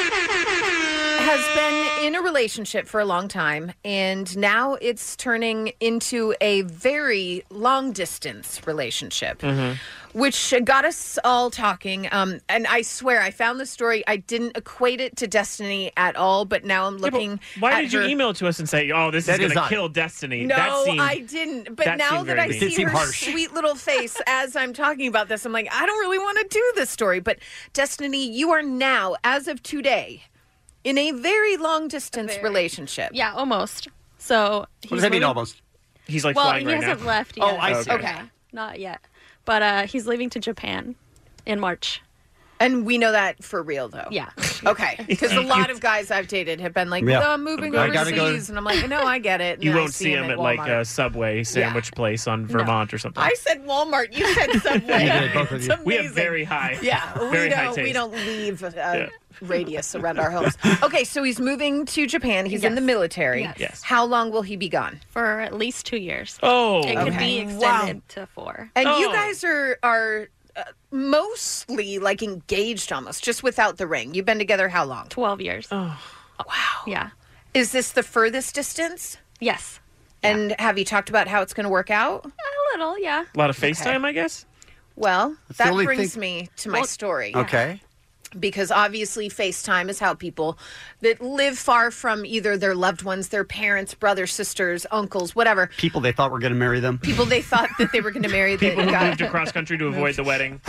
has been in a relationship for a long time, and now it's turning into a very long distance relationship. Mm-hmm. Which got us all talking. Um, and I swear, I found the story. I didn't equate it to Destiny at all, but now I'm looking. Why at did you her- email it to us and say, "Oh, this That is is going to odd. kill Destiny"? No, that seemed, I didn't. But that now seemed that very I mean. It did see seem her harsh. sweet little face as I'm talking about this, I'm like, I don't really want to do this story. But Destiny, you are now, as of today, in a very long distance relationship. Yeah, almost. So he's What does that mean, moving- almost? He's like well, flying he right hasn't now. left yet. Oh, I see. Okay. Not yet. But uh, he's leaving to Japan in March. And we know that for real, though. Yeah. Okay. Because a lot of guys I've dated have been like, Yeah. "No, I'm moving I gotta overseas. go- And I'm like, no, I get it. And You then I won't see him at at like Walmart. a Subway sandwich place on Vermont or something. I said Walmart. You said Subway. You did, both of It's you. amazing. we have very high, Yeah, very we high don't. taste. We don't leave a radius around our homes. Okay, so he's moving to Japan. He's in Yes. the military. Yes. Yes. How long will he be gone? For at least two years. Oh, It could Okay. be extended to four. And you Oh. guys are are uh, mostly like engaged, almost just without the ring. You've been together how long? twelve years. Oh. Wow. Yeah. Is this the furthest distance? Yes. And have you talked about how it's going to work out? A little, yeah. a lot of FaceTime, I guess. Well, That's the that only brings thing- me to my Well, story. Okay. Because obviously FaceTime is how people that live far from either their loved ones, their parents, brothers, sisters, uncles, whatever, People they thought were going to marry them. people they thought that they were going to marry, that People who got- moved across country to avoid the wedding.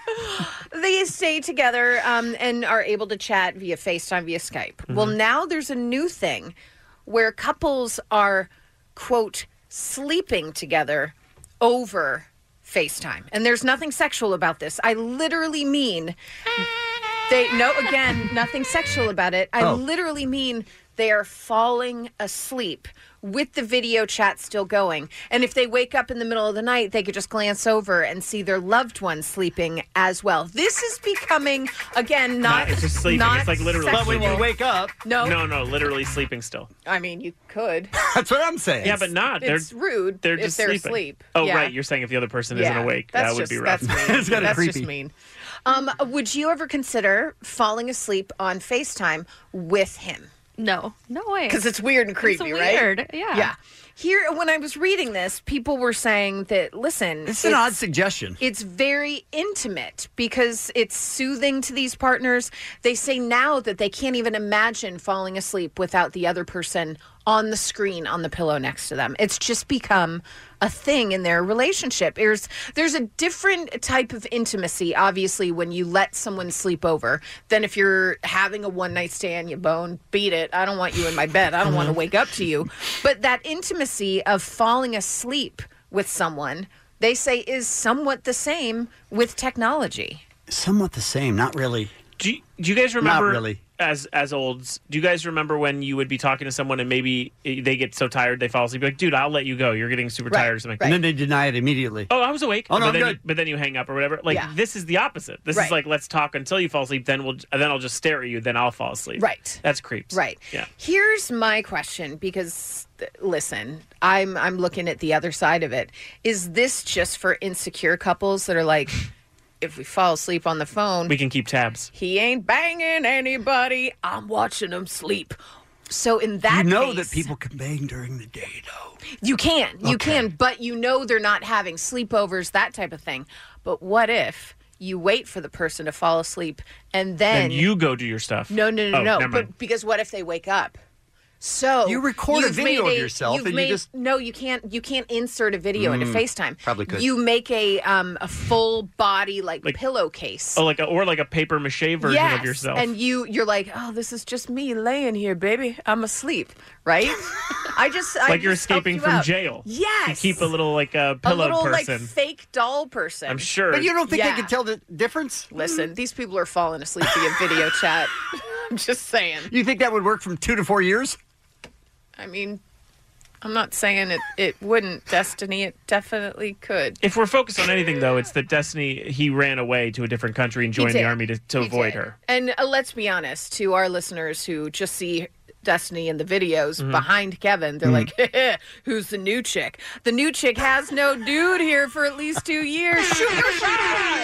they stay together um, and are able to chat via FaceTime, via Skype. Mm-hmm. Well, now there's a new thing where couples are, quote, sleeping together over FaceTime. And there's nothing sexual about this. I literally mean they no again, nothing sexual about it. I Oh. literally mean they are falling asleep with the video chat still going. And if they wake up in the middle of the night, they could just glance over and see their loved one sleeping as well. This is becoming, again, not, Not- it's just sleeping. not It's like literally sexual. But when you wake up, no, No, no, literally sleeping still. I mean, you could. that's what I'm saying. Yeah, but not. They're It's rude they're if just they're sleeping. asleep. Oh, Yeah. right. You're saying if the other person Yeah, isn't awake, that's that would just, be rough. That's mean. It's kinda that's creepy. just mean. Um, would you ever consider falling asleep on FaceTime with him? No. No way. Because it's weird and creepy, It's right? weird, yeah. Yeah. Here, when I was reading this, people were saying that, listen, It's an odd suggestion. It's very intimate because it's soothing to these partners. They say now that they can't even imagine falling asleep without the other person on the screen on the pillow next to them. It's just become a thing in their relationship. There's there's a different type of intimacy, obviously, when you let someone sleep over than if you're having a one night stand, you bone, beat it. I don't want you in my bed. I don't want to wake up to you. But that intimacy of falling asleep with someone, they say, is somewhat the same with technology. Somewhat the same. Not really. Do you, do you guys remember? Not really. as as olds, do you guys remember when you would be talking to someone and maybe they get so tired they fall asleep? Like, dude, I'll let you go. You're getting super Right, tired or something. And then they deny it immediately. Oh, I was awake. Oh, no, but I'm then good. You, but then you hang up or whatever. Like, Yeah. this is the opposite. This Right. is like, let's talk until you fall asleep. Then we'll then I'll just stare at you. Then I'll fall asleep. Right. That's creeps. Right. Yeah. Here's my question, because th- listen, I'm I'm looking at the other side of it. Is this just for insecure couples that are like, if we fall asleep on the phone, We can keep tabs. he ain't banging anybody. I'm watching him sleep. So in that you know case, that people can bang during the day, though. you can, you Okay. can, but you know they're not having sleepovers, that type of thing. But what if you wait for the person to fall asleep and then, Then you go do your stuff. No, no, no, Oh, no. never mind. But because what if they wake up? So You record a you've video made of yourself you've and you made- just- no, you can't. You can't insert a video into Mm, FaceTime. probably could. You make a um a full body like, pillowcase. Oh, like a, or like a paper mache version yes, of yourself. and you you're like, oh, this is just me laying here, baby. I'm asleep, right? I just I like you're just helped escaping you from out. jail. Yes, You keep a little like a a pillow little person. like fake doll person. I'm sure. But you don't think Yeah. they can tell the difference? Listen, these people are falling asleep via video chat. I'm just saying. You think that would work from two to four years? I mean, I'm not saying it, it wouldn't. Destiny, it definitely could. If we're focused on anything, though, it's that Destiny, he ran away to a different country and He joined the did. army to, to He avoid did. her. And uh, let's be honest, to our listeners who just see Destiny in the videos Mhm. behind Kevin, they're Mhm. like, who's the new chick? The new chick has no dude here for at least two years. Shoot your shot!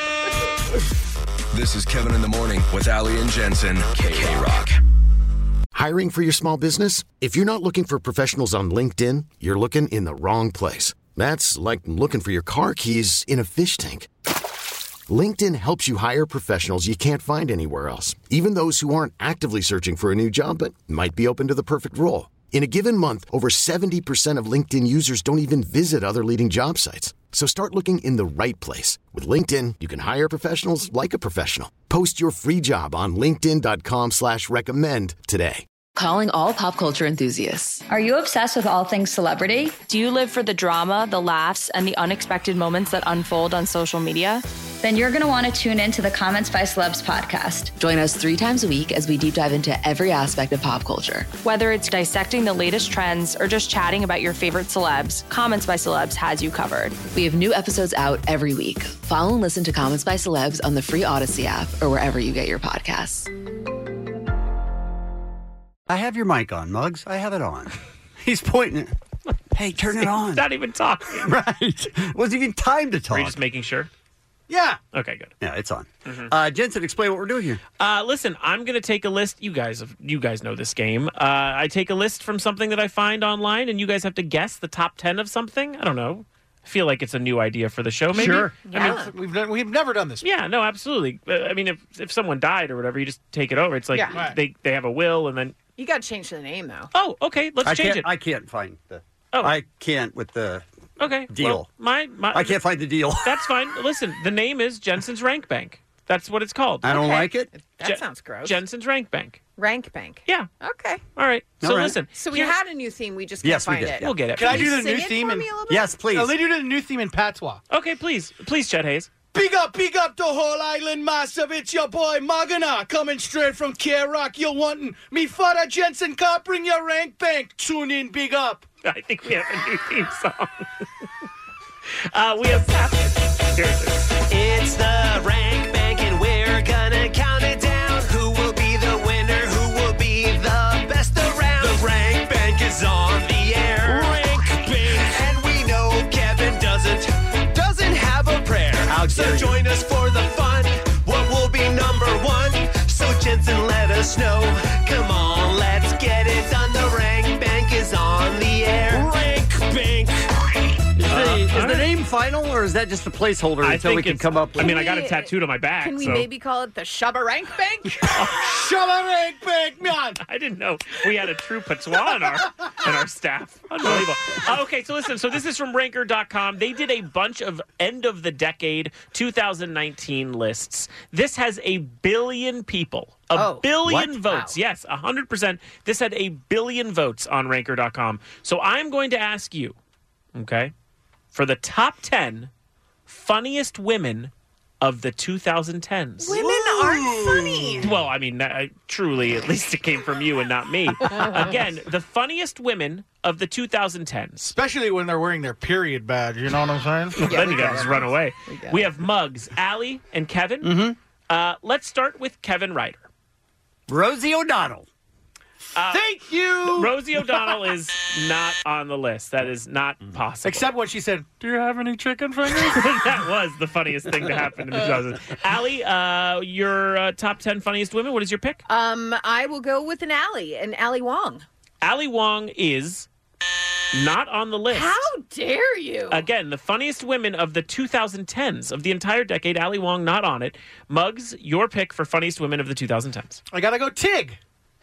This is Kevin in the Morning with Ali and Jensen. K Rock. Hiring for your small business? If you're not looking for professionals on LinkedIn, you're looking in the wrong place. That's like looking for your car keys in a fish tank. LinkedIn helps you hire professionals you can't find anywhere else, even those who aren't actively searching for a new job but might be open to the perfect role. In a given month, over seventy percent of LinkedIn users don't even visit other leading job sites. So start looking in the right place. With LinkedIn, you can hire professionals like a professional. Post your free job on linkedin.com slash recommend today. Calling all pop culture enthusiasts. Are you obsessed with all things celebrity? Do you live for the drama, the laughs, and the unexpected moments that unfold on social media? Then you're going to want to tune in to the Comments by Celebs podcast. Join us three times a week as we deep dive into every aspect of pop culture. Whether it's dissecting the latest trends or just chatting about your favorite celebs, Comments by Celebs has you covered. We have new episodes out every week. Follow and listen to Comments by Celebs on the free Odyssey app or wherever you get your podcasts. I have your mic on, Muggs. I have it on. He's pointing. Hey, turn it on. Not even talking. Right. Wasn't even time to talk. Are you just making sure? Yeah. Okay, good. Yeah, it's on. Mhm. Uh, Jensen, explain what we're doing here. Uh, listen, I'm going to take a list. You guys, have, you guys know this game. Uh, I take a list from something that I find online, and you guys have to guess the top ten of something. I don't know. I feel like it's a new idea for the show. Maybe. Sure. I I mean, we've done, we've never done this. Yeah, no, absolutely. Uh, I mean, if if someone died or whatever, you just take it over. It's like Yeah. Right. they they have a will, and then You got to change the name, though. oh, okay, let's I change can't, it. I can't find the. Oh. I can't with the Okay, deal. well, my, my I can't find the deal. That's fine. Listen, the name is Jensen's Rank Bank. That's what it's called. I don't Okay. like it. That Je- sounds gross. Jensen's Rank Bank. Rank Bank. Yeah. Okay. All right. All So right. listen. So we here- had a new theme. We just can't Yes, we find did, it. yeah. We'll get it. Can I Can do you the sing new it theme? for in, me a little bit? Yes, please. No, they do the new theme in patois. Okay, please, please, Chet Hayes. Big up, big up the whole island massive. It's your boy Magana coming straight from K-Rock. You're wanting me father Jensen can't bring your rank bank. Tune in, big up. I think we have a new theme song. uh, we have Here it is. It's the rank bank and we're gonna count it down. Who will be the winner? Who will be the best around? The rank bank is on the air. Rank bank. And we know Kevin doesn't, doesn't have a prayer. So dare you. join us for the fun. What will be number one? So Jensen, let us know. Come on, let's get it done. The rank bank is on the air. Rank bank. Is, the, is all the right. name final, or is that just a placeholder I until we think can it's- come up with I mean, I got we- it tattooed on my back. Can we so- maybe call it the Shubba Rank Bank? Shove a rank bank, man. I didn't know we had a true patois in our in our staff. Unbelievable. Uh, okay, so listen. So this is from ranker dot com. They did a bunch of end of the decade two thousand nineteen lists. This has a billion people. A Oh, billion what? votes. Wow. Yes, one hundred percent. This had a billion votes on ranker dot com. So I'm going to ask you, okay, for the top ten funniest women of the twenty tens. Women aren't funny. Well, I mean, uh, truly, at least it came from you and not me. Again, the funniest women of the twenty tens. Especially when they're wearing their period badge, you know what I'm saying? Then you got to just run away. We, we have Muggs, Allie, and Kevin. Mm-hmm. Uh, let's start with Kevin Ryder. Rosie O'Donnell. Uh, Thank you. Rosie O'Donnell is not on the list. That is not possible. Except when she said, "Do you have any chicken fingers?" That was the funniest thing to happen in the two thousands. Allie, uh, your uh, top ten funniest women. What is your pick? Um, I will go with an Allie, an Allie Wong. Allie Wong is not on the list. How dare you? Again, the funniest women of the twenty tens, of the entire decade. Allie Wong not on it. Muggs, your pick for funniest women of the twenty tens. I gotta go Tig.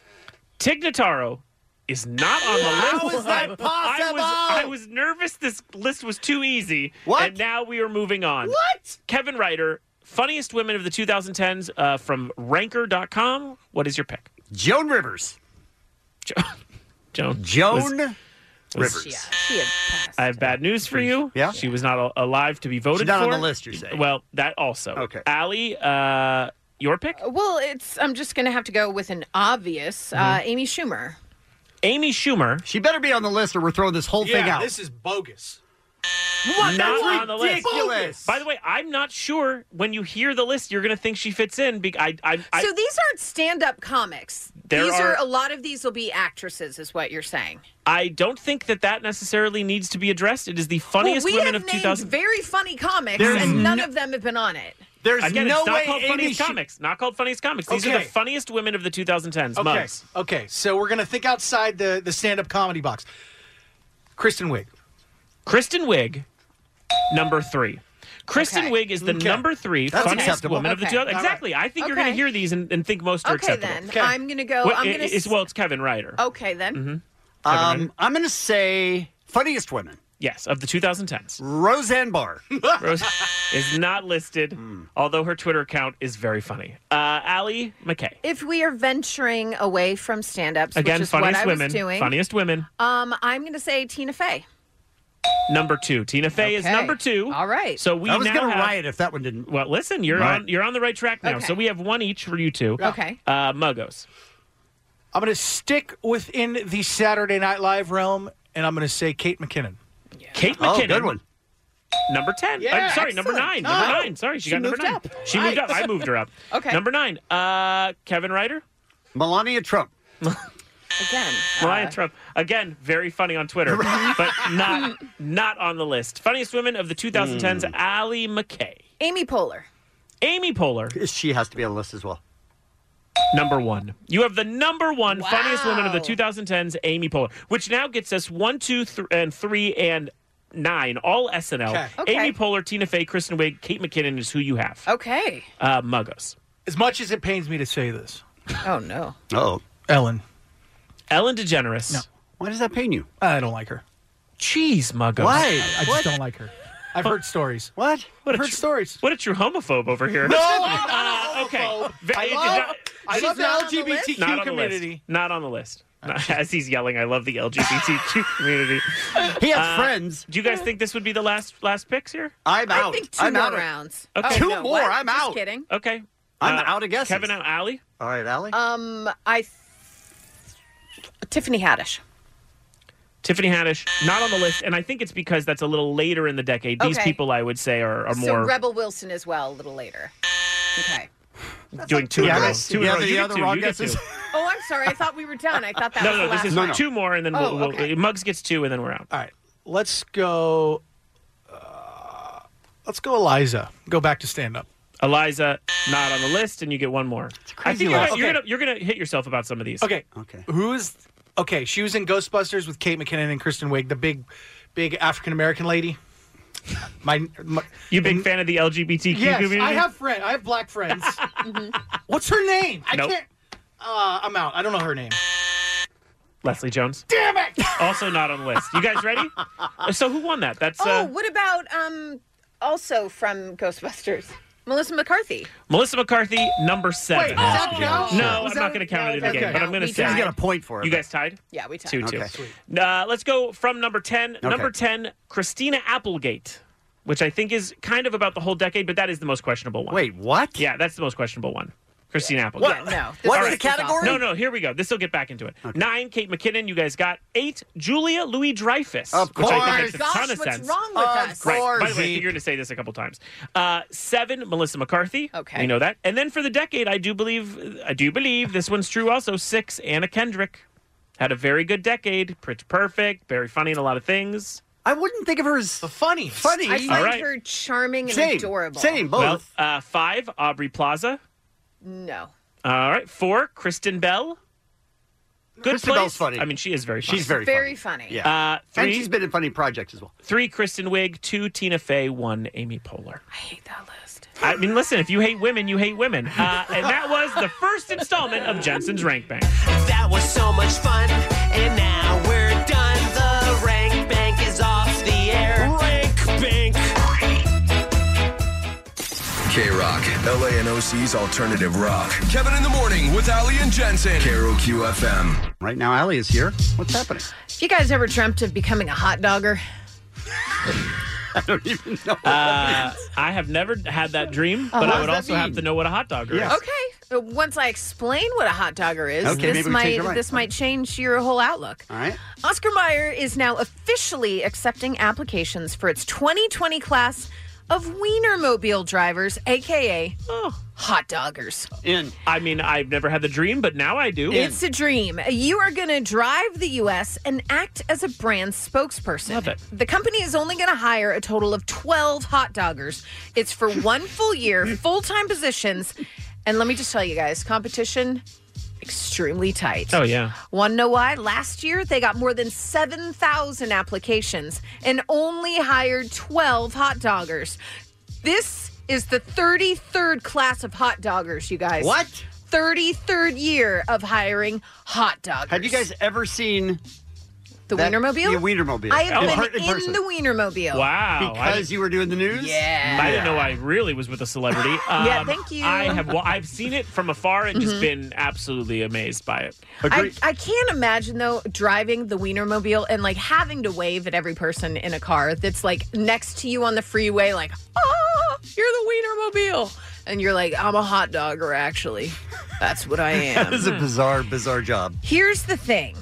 Tig Notaro is not on the list. How is that possible? I was, I was nervous this list was too easy. What? And now we are moving on. What? Kevin Ryder, funniest women of the twenty tens uh, from ranker dot com. What is your pick? Joan Rivers. Jo- Joan. Joan was- Rivers. Yeah, she had passed. I have bad news for you. Yeah? She was not a- alive to be voted She's not for. on the list, you're saying. Well, that also. Okay. Allie, uh, your pick? Well, it's. I'm just going to have to go with an obvious uh, Amy Schumer. Amy Schumer. She better be on the list or we're throwing this whole Yeah, thing out. this is bogus. What? Not That's on the list. ridiculous. By the way, I'm not sure when you hear the list, you're going to think she fits in. Be- I, I, I, So these aren't stand-up comics. There these are, are- a lot of these will be actresses, is what you're saying. I don't think that that necessarily needs to be addressed. It is the funniest well, we women have of named two thousand. very funny comics, There's and none no- of them have been on it. There's Again, no it's not way called Amy funniest Schu- comics. Not called funniest comics. These are Okay. the funniest women of the twenty tens. Okay, Muggs. okay. So we're gonna think outside the the stand-up comedy box. Kristen Wiig. Kristen Wiig, number three. Kristen Okay. Wiig is the Okay. number three That's funniest acceptable. women of the Okay. two thousands. All right. Exactly. I think you're going Okay. to hear these and, and think most are Okay, acceptable. then. Okay. I'm going to go. Well, I'm it- going to. it's, well, it's Kevin Ryder. Okay, then. Um, I'm going to say funniest women. Yes, of the twenty tens. Roseanne Barr. Rose is not listed, although her Twitter account is very funny. Uh, Allie McKay. If we are venturing away from stand-ups, Again, which is what funniest I was women. doing, Funniest women. um, I'm going to say Tina Fey. Number two. Tina Fey is Okay. number two. All right. So we I was now going to have, riot if that one didn't. Well, listen, you're Right. on you're on the right track now. Okay. So we have one each for you two. Okay. Uh, Muggos. I'm gonna stick within the Saturday Night Live realm, and I'm gonna say Kate McKinnon. Kate Oh, McKinnon. good one. Number ten. Yeah, I'm sorry, number excellent. nine. No. Number nine. Sorry, she, She got number moved nine. up. She moved up. I moved her up. Okay. Number nine. Uh, Kevin Ryder. Melania Trump. Again. Melania uh, Trump. Again, very funny on Twitter, but not not on the list. Funniest women of the twenty tens, Hmm. Allie McKay. Amy Poehler. Amy Poehler, She has to be on the list as well. number one. You have the number one Wow. funniest women of the twenty tens, Amy Poehler, which now gets us one, two, th- and three, and nine, all S N L. Okay. Okay. Amy Poehler, Tina Fey, Kristen Wiig, Kate McKinnon is who you have. Okay. Uh, Muggos. As much as it pains me to say this, Oh, no. Oh. Ellen. Ellen DeGeneres. No. Why does that pain you? I don't like her. Jeez, Muggos. Why? I just don't like her. I've heard stories. What? What I've a heard tr- stories. What a true homophobe over here. No, Uh, okay. Ve- I it- love, not- I she's love the not L G B T Q Not on the community. list. Not on the list. Not- as he's yelling, I love the L G B T Q community. He has Uh, friends. Do you guys think this would be the last last picks here? I'm out. I think two I'm more out. rounds. Okay. Oh, Two no, more, what? I'm Just out. kidding. Okay. I'm Uh, out of guesses. Kevin out. Allie? All right, Allie. Um, I... Th- Tiffany Haddish. Tiffany Haddish, not on the list, and I think it's because that's a little later in the decade. These Okay. people, I would say, are, are So more Rebel Wilson as well, a little later. Okay. doing two in Yeah, a row. that's- Two in you a have row. any You get other two. wrong You get two. guesses? Oh, I'm sorry. I thought we were done. I thought that No, was no, the last this is one. two more, and then Oh, we'll, we'll, okay. Muggs gets two, and then we're out. All right, let's go. Uh, let's go, Eliza. Go back to stand up. Eliza, not on the list, and you get one more. I crazy think you're, list. gonna, you're Okay. gonna you're gonna hit yourself about some of these. Okay. Okay. Who's okay? She was in Ghostbusters with Kate McKinnon and Kristen Wiig, the big, big African American lady. My, my You big fan of the L G B T Q yes, community? I have friend. I have black friends. What's her name? I Nope. can't. Uh, I'm out. I don't know her name. Leslie Jones. Damn it! Also not on the list. You guys ready? So who won that? That's Oh, uh, what about um also from Ghostbusters? Melissa McCarthy. Melissa McCarthy, number seven. Wait, does that count? No, Was I'm not that- going to count it in the okay. game, but I'm going to We say tied. He's got a point for it. you guys tied. Yeah, we tied. Two, two. Okay. Uh, let's go from number ten. Number ten, Christina Applegate, which I think is kind of about the whole decade, but that is the most questionable one. Wait, what? Yeah, that's the most questionable one. Christine Applegate. Yeah, no. This All list right. is awful. No, no, here we go. This will get back into it. Nine, Kate McKinnon. You guys got eight, Julia Louis-Dreyfus. Of Which I course. think makes a Gosh, ton of what's sense. wrong with Of us? Right. By the way, I Zeke. think you're going to say this a couple times. Uh, seven, Melissa McCarthy. Okay. We know that. And then for the decade, I do believe, I do believe this one's true also. Six, Anna Kendrick. Had a very good decade. Pitch Perfect. Very funny in a lot of things. I wouldn't think of her as The funny. funny. I find All right. her charming and Same. adorable. Same, both. Well, uh, five, Aubrey Plaza. No. All right. Four, Kristen Bell. Good Kristen place. Bell's funny. I mean, she is very funny. She's very, Very funny. funny. Yeah. Uh, and three, she's been in funny projects as well. three, Kristen Wiig. Two, Tina Fey. One, Amy Poehler. I hate that list. I mean, listen, if you hate women, you hate women. Uh, and that was the first installment of Jensen's Rank Bank. That was so much fun, and now we're done. The rank bank is off the air. Rank bank. K-Rock, L A and O C's alternative rock. Kevin in the Morning with Ali and Jensen. K R O Q F M. Right now, Allie is here. What's happening? Have you guys ever dreamt of becoming a hot dogger? I don't even know. Uh, I have never had that dream, but Uh-huh. I would What does also that have mean? to know what a hot dogger Yeah. is. Okay. Uh, Once I explain what a hot dogger is, Okay, maybe this we might change our mind. this might change your whole outlook. All right. Oscar Mayer is now officially accepting applications for its twenty twenty class of Wienermobile drivers, aka hot doggers. In. I mean, I've never had the dream, but now I do. It's a dream. You are going to drive the U S and act as a brand spokesperson. Love it. The company is only going to hire a total of twelve hot doggers. It's for one full year, full-time positions. And let me just tell you guys, competition extremely tight. Oh, yeah. Want to know why? Last year, they got more than seven thousand applications and only hired twelve hot doggers. This is the thirty-third class of hot doggers, you guys. What? thirty-third year of hiring hot doggers. Have you guys ever seen the that- Wienermobile? The Wienermobile. I have In been per- in in, person. the Wienermobile. Wow. I Because didn't- you were doing the news? Yeah. I didn't know I really was with a celebrity. Um, Yeah, thank you. I have. Well, I've seen it from afar and just Mhm. been absolutely amazed by it. I, I can't imagine though driving the Wienermobile and like having to wave at every person in a car that's like next to you on the freeway, like, oh, you're the Wienermobile. And you're like, I'm a hot dogger, actually. That's what I am. That is a bizarre, bizarre job. Here's the thing.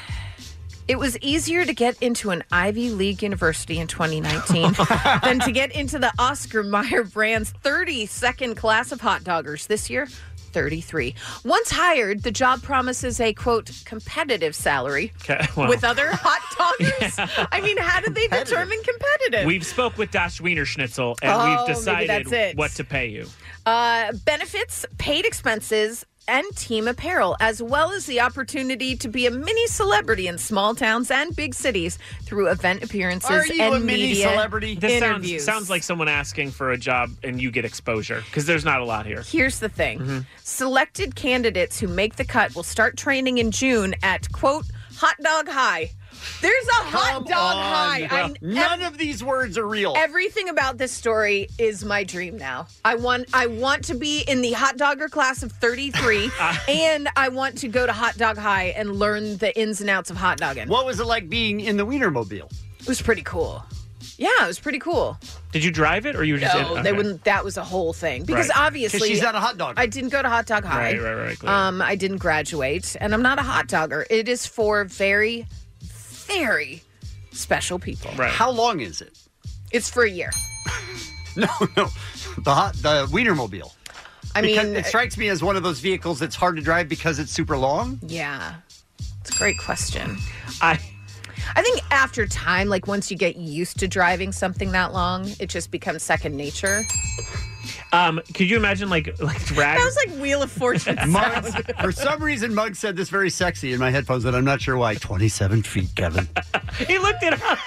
It was easier to get into an Ivy League university in twenty nineteen than to get into the Oscar Mayer brand's thirty-second class of hot doggers this year. thirty-three. Once hired, the job promises a, quote, competitive salary Okay, well, with other hot doggers. I mean, how did they determine competitive? we've spoke with Das Wiener Schnitzel, and Oh, we've maybe decided that's it. what to pay you. Uh, benefits, paid expenses, and team apparel, as well as the opportunity to be a mini celebrity in small towns and big cities through event appearances Are you and a mini media celebrity? This sounds, interviews. sounds like someone asking for a job and you get exposure because there's not a lot here. Here's the thing. Mm-hmm. Selected candidates who make the cut will start training in June at, quote, Hot Dog High. There's a hot Come dog on. high. Well, I- none of these words are real. Everything about this story is my dream now. I want I want to be in the hot dogger class of thirty-three, and I want to go to Hot Dog High and learn the ins and outs of hot dogging. What was it like being in the Wienermobile? It was pretty cool. Yeah, it was pretty cool. Did you drive it or you were just No, in? they okay. wouldn't. That was a whole thing because Right. obviously 'Cause she's not a hot dogger. I didn't go to Hot Dog High. Right, right, right, clear. Um, I didn't graduate, and I'm not a hot dogger. It is for very, very special people. Right. How long is it? It's for a year. No, no. The hot, the Wienermobile. I because mean, it strikes me as one of those vehicles that's hard to drive because it's super long. Yeah, it's a great question. I. I think after time, like once you get used to driving something that long, it just becomes second nature. Um, could you imagine like like drag? That was like Wheel of Fortune. Muggs, for some reason, Muggs said this very sexy in my headphones, and I'm not sure why. twenty-seven feet, Kevin. He looked it up.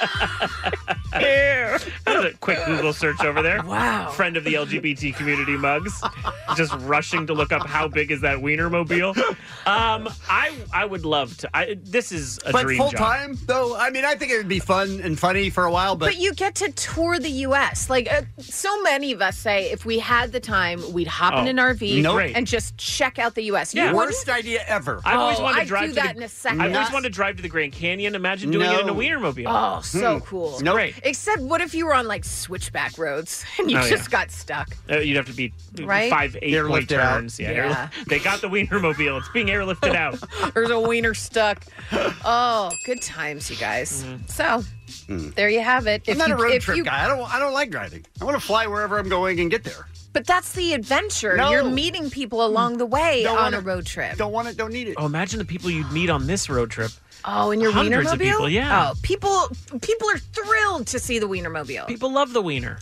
That was a quick Google search over there. Wow. Friend of the L G B T community, Muggs. Just rushing to look up how big is that Wienermobile. Um, I I would love to. I, this is a But dream full job. time, though, I mean, I think it would be fun and funny for a while, but, But you get to tour the U S. Like uh, so many of us say, if we had the time, we'd hop in Oh, an R V nope. and just check out the U S. Yeah. You wouldn't? worst idea ever. I've always Oh, wanted to I'd drive do to that the, in a second. I've always wanted to drive to the Grand Canyon. Imagine doing No. it in a Wienermobile. Oh, so cool. Nope. Great. Except, what if you were on like switchback roads and you Oh, just yeah. got stuck? Uh, you'd have to be Right? five, eight point Airlifted out. turns. Yeah, Yeah. airlift- they got the Wienermobile. It's being airlifted out. There's a wiener stuck. Oh, good times, you guys. So, there you have it. I'm not you, a road if trip you- guy. I don't. I don't like driving. I want to fly wherever I'm going and get there. But that's the adventure. No. You're meeting people along the way Don't on wanna- a road trip. Don't want it. Don't need it. Oh, imagine the people you'd meet on this road trip. Oh, in your Hundreds Wienermobile? of people, yeah. Oh, people people are thrilled to see the Wienermobile. People love the Wiener.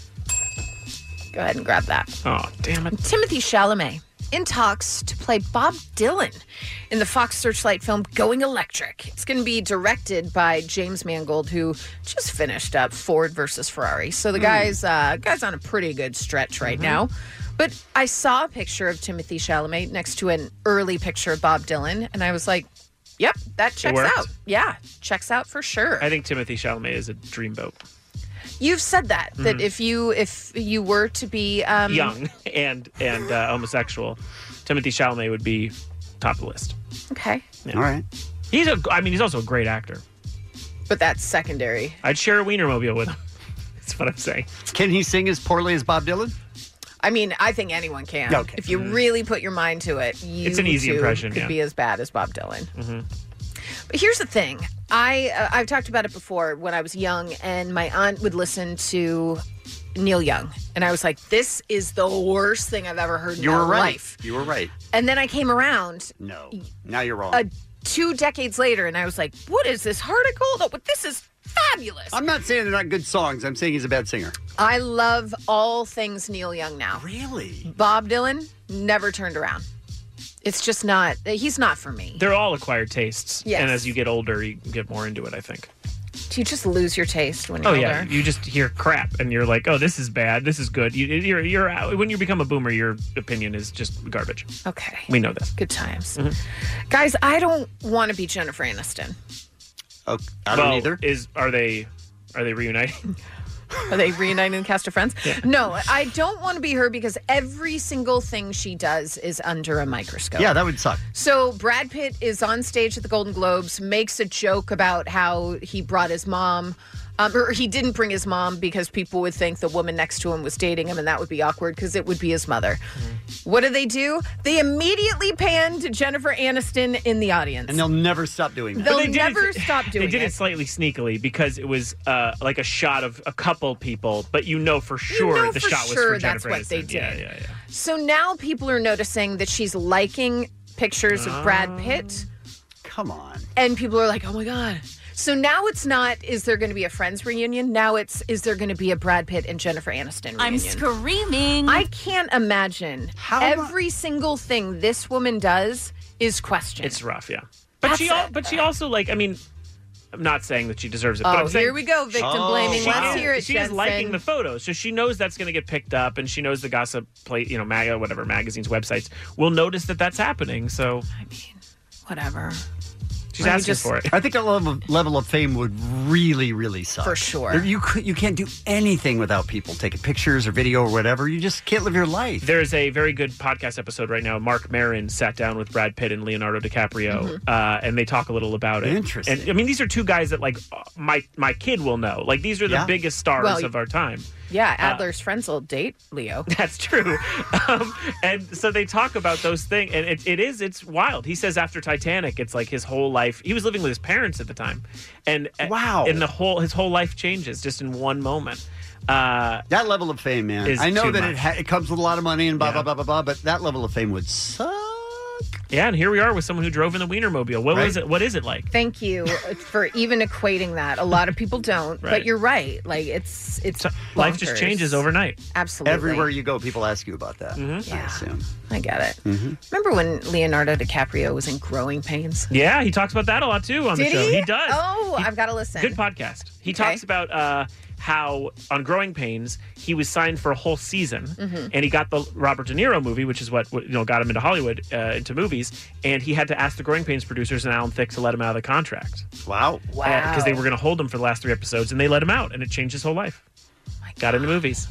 Go ahead and grab that. Oh, damn it. Timothy Chalamet in talks to play Bob Dylan in the Fox Searchlight film Going Electric. It's going to be directed by James Mangold, who just finished up Ford versus Ferrari. So the Mm. guy's uh, guy's on a pretty good stretch right Mm-hmm. now. But I saw a picture of Timothy Chalamet next to an early picture of Bob Dylan, and I was like, yep, that checks worked? out. Yeah, checks out for sure. I think Timothy Chalamet is a dreamboat. You've said that, that Mhm. if you if you were to be um, Young and and uh, homosexual, Timothy Chalamet would be top of the list. Okay. Yeah. All right. He's a. I mean, he's also a great actor. But that's secondary. I'd share a Wienermobile with him. That's what I'm saying. Can he sing as poorly as Bob Dylan? I mean, I think anyone can. Okay. If you really put your mind to it, you It's an easy too impression, could yeah. be as bad as Bob Dylan. Mm-hmm. But here's the thing. I uh, I've talked about it before when I was young, and my aunt would listen to Neil Young, and I was like, "This is the worst thing I've ever heard in You my were right. life." You were right. And then I came around No. Now you're wrong. uh, two decades later, and I was like, "What is this article? No, but this is fabulous." I'm not saying they're not good songs. I'm saying he's a bad singer. I love all things Neil Young now. Really? Bob Dylan never turned around. It's just not, he's not for me. They're all acquired tastes. Yes. And as you get older, you get more into it, I think. Do you just lose your taste when you're Oh, older? yeah. You just hear crap and you're like, oh, this is bad. This is good. You, you're, you're, out- when you become a boomer, your opinion is just garbage. Okay. We know this. Good times. Mhm. Guys, I don't want to be Jennifer Aniston. Oh, I don't Well, either. Is, are they, are they reuniting? Are they reuniting the cast of Friends? No, I don't want to be her because every single thing she does is under a microscope. Yeah, that would suck. So Brad Pitt is on stage at the Golden Globes, makes a joke about how he brought his mom, um, or he didn't bring his mom because people would think the woman next to him was dating him, and that would be awkward because it would be his mother. What do they do? They immediately pan to Jennifer Aniston in the audience. And they'll never stop doing that. They'll But they did never it- stop doing They did it. it slightly sneakily because it was uh, like a shot of a couple people, but you know for sure know the for shot was sure for that's Jennifer what they Aniston. Yeah, did. yeah, yeah. So now people are noticing that she's liking pictures of Brad Oh. Pitt. Come on. And people are like, oh my God. So now it's not, is there going to be a Friends reunion? Now it's, is there going to be a Brad Pitt and Jennifer Aniston reunion? I'm screaming. I can't imagine every single thing this woman does is questioned. It's rough, yeah. But That's she, al- but she also like. I mean, I'm not saying that she deserves it. Oh, but I'm saying, here we go, victim Oh, blaming. she Let's is- hear it, She is Jensen. liking the photos, so she knows that's going to get picked up, and she knows the gossip plate, you know, MAGA, whatever magazines, websites will notice that that's happening. So, Whatever. she's Well, you asking just- for it. I think that level of, level of fame would really, really suck. For sure. There- You, cou- you can't do anything without people taking pictures or video or whatever. You just can't live your life. There's a very good podcast episode right now. Mark Maron sat down with Brad Pitt and Leonardo DiCaprio, uh, and they talk a little about it. Interesting. And I mean, these are two guys that like uh, my my kid will know. Like these are the Yeah. biggest stars Well, of our time. Yeah, Uh, Adler's friends will date Leo. That's true. Um, and so they talk about those things, and it, it is, it's wild. He says after Titanic, it's like his whole life, he was living with his parents at the time. And Wow. And the whole, his whole life changes just in one moment. Uh, that level of fame, man. is I know too that much. it, ha- it comes with a lot of money and blah, blah, blah, blah, blah, but that level of fame would suck. Yeah, and here we are with someone who drove in the Wienermobile. What Right. was it? What is it like? Thank you for even equating that. A lot of people don't, Right. but you're right. Like it's it's Life just bonkers. changes overnight. Absolutely. Everywhere you go, people ask you about that. Mm-hmm. I assume. I get it. Mm-hmm. Remember when Leonardo DiCaprio was in Growing Pains? Yeah, he talks about that a lot too on Did the show. he? He does. Oh, I've got to listen. Good podcast. He Okay. talks about uh, how on Growing Pains he was signed for a whole season, Mhm. and he got the Robert De Niro movie, which is what what, you know got him into Hollywood, uh, into movies. And he had to ask the Growing Pains producers and Alan Thicke to let him out of the contract. Wow, Wow. Because they were going to hold him for the last three episodes, and they let him out, and it changed his whole life. Got into movies.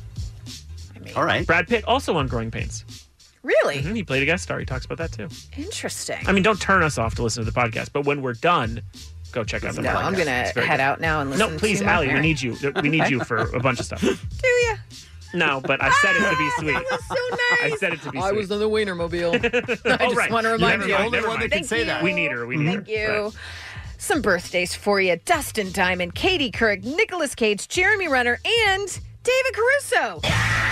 All right. Brad Pitt also on Growing Pains. Really? Mhm, he played a guest star. He talks about that too. Interesting. I mean, don't turn us off to listen to the podcast, but when we're done, go check out the No, podcast. I'm gonna It's very head good. out now and listen No, please, to my Allie, we parents. need you. We need you for a bunch of stuff. Do you? No, but I said it to be sweet. That was so nice. I said it to be I sweet. was in the Wienermobile. I Oh, just right. want to remind Never you. mind, never mind. Thank you. We need her. We need Thank her. you. Right. Some birthdays for you. Dustin Diamond, Katie Couric, Nicolas Cage, Jeremy Renner, and David Caruso.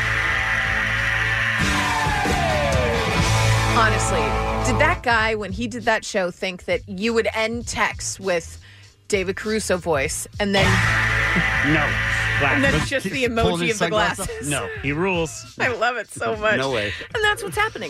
Honestly, did that guy, when he did that show, think that you would end texts with David Caruso voice and then... No. And then it's just the emoji of the glasses. No. He rules. I love it so much. No way. And that's what's happening.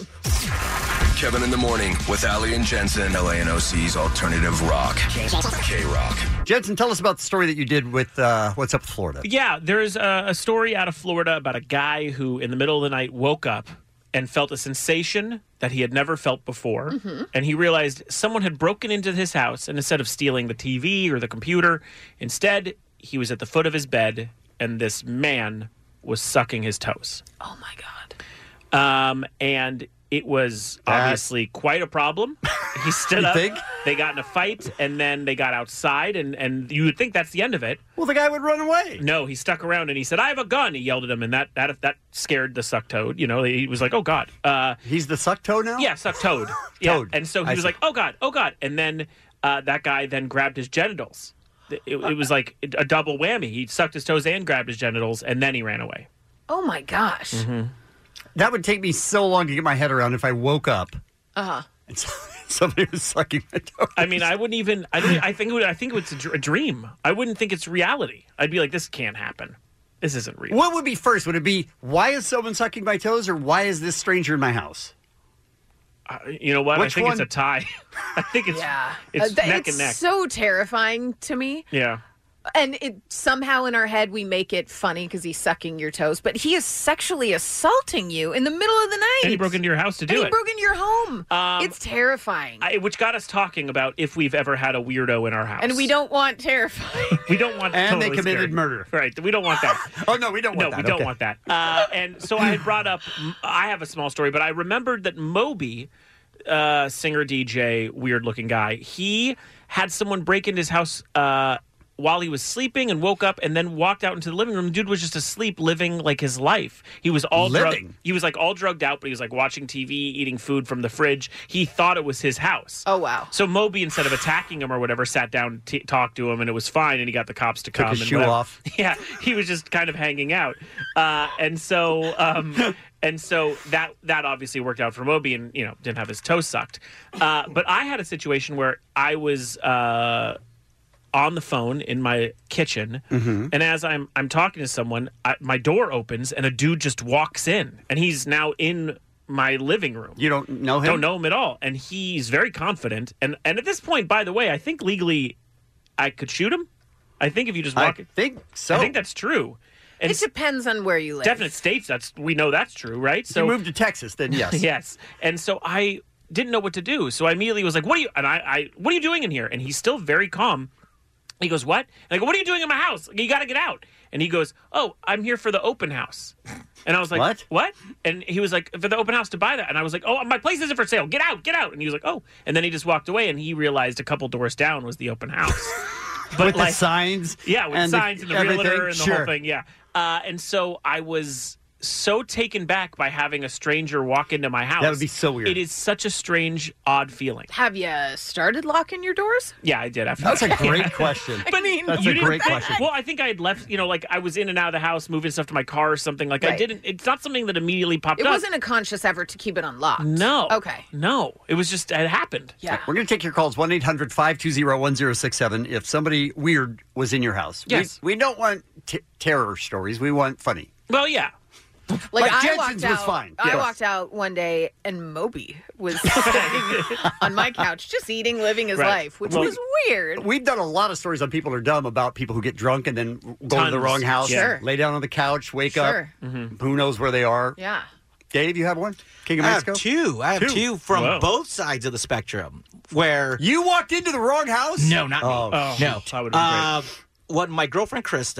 Kevin in the Morning with Ali and Jensen. L A N O C's Alternative Rock. K-Rock. Jensen, tell us about the story that you did with uh, What's Up with Florida. Yeah, there's a, a story out of Florida about a guy who, in the middle of the night, woke up and felt a sensation that he had never felt before. Mm-hmm. And he realized someone had broken into his house, and instead of stealing the T V or the computer, instead, he was at the foot of his bed, and this man was sucking his toes. Oh, my God. Um, and it was obviously quite a problem. He stood You up. think? They got in a fight, and then they got outside, and, and you would think that's the end of it. Well, the guy would run away. No, he stuck around, and he said, "I have a gun." He yelled at him, and that that that scared the suck toad. You know, he was like, "Oh God." Uh, He's the suck toad now? yeah, suck toad. Yeah. Toad. And so he I was see. like, "Oh God, oh God," and then uh, that guy then grabbed his genitals. It, it was like a double whammy. He sucked his toes and grabbed his genitals, and then he ran away. Oh, my gosh. Mm-hmm. That would take me so long to get my head around if I woke up Uh-huh. and somebody was sucking my toes. I mean, I wouldn't even. I, don't, I think. It would, I think it's a, dr- a dream. I wouldn't think it's reality. I'd be like, "This can't happen. This isn't real." What would be first? Would it be, why is someone sucking my toes, or why is this stranger in my house? Uh, you know what? Which I think one? it's a tie. I think it's Yeah. it's Uh, th- neck it's and neck. so terrifying to me. Yeah. And it somehow in our head we make it funny because he's sucking your toes, but he is sexually assaulting you in the middle of the night. And he broke into your house to do and it. He broke into your home. Um, it's terrifying. I, which got us talking about if we've ever had a weirdo in our house. And we don't want terrifying. We don't want. And they totally committed scary. murder. Right. We don't want that. Oh, no, we don't want no, that. we don't Okay. want that. Uh, and so I had brought up. I have a small story, but I remembered that Moby, uh, singer, D J, weird looking guy, he had someone break into his house uh, while he was sleeping and woke up and then walked out into the living room. The dude was just asleep, living like his life. He was all drugged. Living? He was like all drugged out, but he was like watching T V, eating food from the fridge. He thought it was his house. Oh, wow. So Moby, instead of attacking him or whatever, sat down, t- talked to him, and it was fine. And he got the cops to Took come. his and shoe whatever. off. Yeah, he was just kind of hanging out, uh, and so um, and so that that obviously worked out for Moby, and you know didn't have his toes sucked. Uh, but I had a situation where I was uh, on the phone in my kitchen, Mm-hmm. and as I'm I'm talking to someone, I, my door opens and a dude just walks in, and he's now in my living room. You don't know him? Don't know him at all, and he's very confident. And and at this point, by the way, I think legally I could shoot him. I think if you just walk, I think so. I think that's true. And it depends on where you live. definite states, that's we know that's true, right? If you moved to Texas, then yes. yes. And so I didn't know what to do, so I immediately was like, "What are you?" And I, I, "What are you doing in here?" And he's still very calm. He goes, "What?" And I go, "What are you doing in my house? You got to get out." And he goes, "Oh, I'm here for the open house." And I was like, What? What? And he was like, "For the open house to buy that." And I was like, "Oh, my place isn't for sale. Get out, get out." And he was like, "Oh." And then he just walked away, and he realized a couple doors down was the open house. With the signs? Yeah, with and the- signs and the everything? realtor and the Sure. whole thing. Yeah. Uh, and so I was so taken back by having a stranger walk into my house. That would be so weird. It is such a strange, odd feeling. Have you started locking your doors? Yeah, I did. After That's a that. great question. I mean, That's You a didn't great think- question. Well, I think I had left, you know, like I was in and out of the house, moving stuff to my car or something. Like I Right. didn't, it's not something that immediately popped It up. wasn't a conscious effort to keep it unlocked. No. Okay. No. It was just, it happened. Yeah. We're going to take your calls, one eight hundred five two zero one zero six seven, if somebody weird was in your house. Yes. We, we don't want t- terror stories. We want funny. Well, yeah. Like, Like I Jensen's walked was out, fine. I Yes. walked out one day and Moby was sitting on my couch, just eating, living his Right. life, which Well, was weird. We've done a lot of stories on People Are Dumb about people who get drunk and then go to the Tons. wrong house, Sure. lay down on the couch, wake Sure. up. Who knows where they are? Yeah. Dave, you have one? King of I Mexico? have two. I have Two. two, from Whoa. both sides of the spectrum. Where you walked into the wrong house? No, not Oh, me. oh, no. that would've been Uh, what my girlfriend Krista,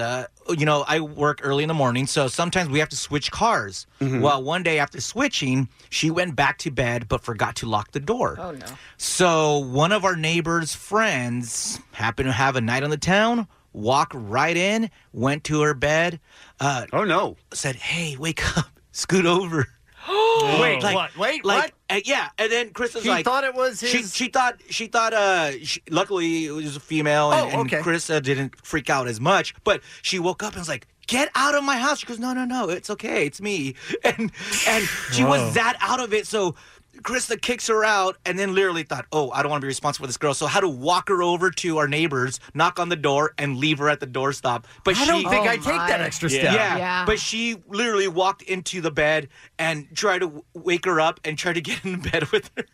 you know, I work early in the morning, so sometimes we have to switch cars. Mm-hmm. Well, one day after switching, she went back to bed but forgot to lock the door. Oh, no. So one of our neighbor's friends happened to have a night on the town, walked right in, went to her bed. Uh, oh, no. Said, hey, wake up, scoot over. Wait, what? Wait, like, what? Uh, yeah, and then Chris was He like, thought it was She, his- she thought. She thought. Uh, she, luckily, it was a female, and, Oh, okay. and Chris uh, didn't freak out as much. But she woke up and was like, "Get out of my house!" She goes, "No, no, no, it's okay, it's me." And and she Whoa. was that out of it. So Krista kicks her out, and then literally thought, "Oh, I don't want to be responsible for this girl." So had to walk her over to our neighbors, knock on the door, and leave her at the doorstop. But I she, don't think I'd take that extra step. Yeah. Yeah. But she literally walked into the bed and tried to w- wake her up and tried to get in bed with her.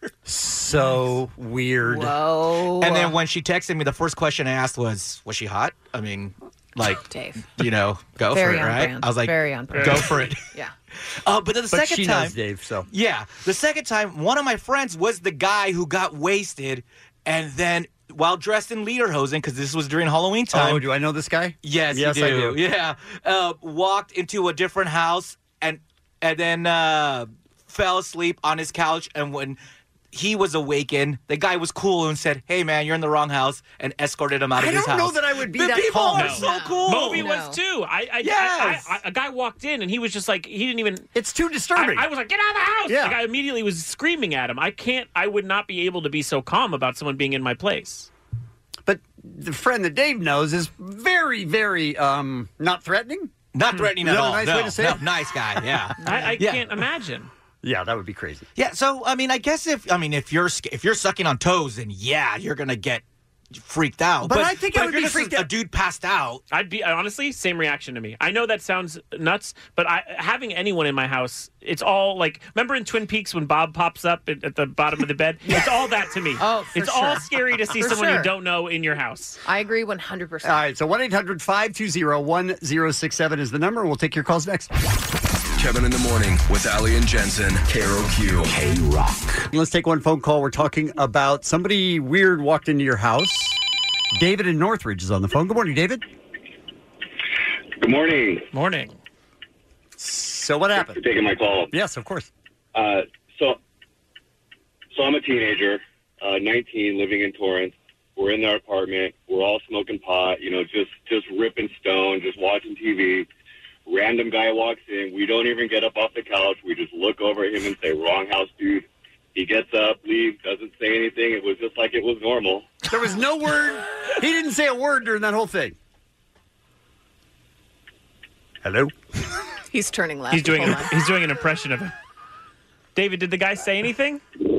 So weird. Whoa. And then when she texted me, the first question I asked was, "Was she hot?" I mean, like, Dave. you know, go Very for it, on right? brand. I was like, Very on brand. go for it. Yeah. Uh, but then the But second she time, knows Dave, so. yeah, the second time, one of my friends was the guy who got wasted, and then while dressed in lederhosen, because this was during Halloween time. Oh, do I know this guy? Yes, Yes, you I do. do. Yeah, uh, walked into a different house and and then uh, fell asleep on his couch. And when he was awakened, the guy was cool and said, "Hey, man, you're in the wrong house," and escorted him out I of his don't house. know that I would be the that people calm. are so cool. Moby No. was too. I, I, Yes. I, I, I, a guy walked in and he was just like, he didn't even. It's too disturbing. I, I was like, get out of the house! Yeah. Like, I immediately was screaming at him. I can't. I would not be able to be so calm about someone being in my place. But the friend that Dave knows is very, very um, not threatening. Not threatening Is at that a all. nice no, way to say no, it? nice guy. Yeah. I, I Yeah. can't imagine. Yeah, that would be crazy. Yeah, so I mean, I guess if I mean if you're sca- if you're sucking on toes, then yeah, you're gonna get freaked out. But I think I if would you're be just freaked a, out- a dude passed out. I'd be honestly same reaction to me. I know that sounds nuts, but I, having anyone in my house, it's all like. Remember in Twin Peaks when Bob pops up at, at the bottom of the bed? It's all that to me. Oh, for it's all sure. scary to see For someone sure. you don't know in your house. I agree one hundred percent. All right, so one eight hundred five two zero one zero six seven is the number, and we'll take your calls next. Kevin in the Morning with Ali and Jensen. K R O Q. K-Rock. Let's take one phone call. We're talking about somebody weird walked into your house. David in Northridge is on the phone. Good morning, David. Good morning. Morning. So what Thanks happened? for taking my call. Yes, of course. Uh, so, so I'm a teenager, uh, nineteen, living in Torrance. We're in our apartment. We're all smoking pot, you know, just just ripping stone, just watching T V. Random guy walks in. We don't even get up off the couch. We just look over at him and say, "Wrong house, dude." He gets up, leaves, doesn't say anything. It was just like it was normal. There was no word. He didn't say a word during that whole thing. Hello? He's turning left. He's doing Hold an, on. he's doing an impression of him. David, did the guy say anything?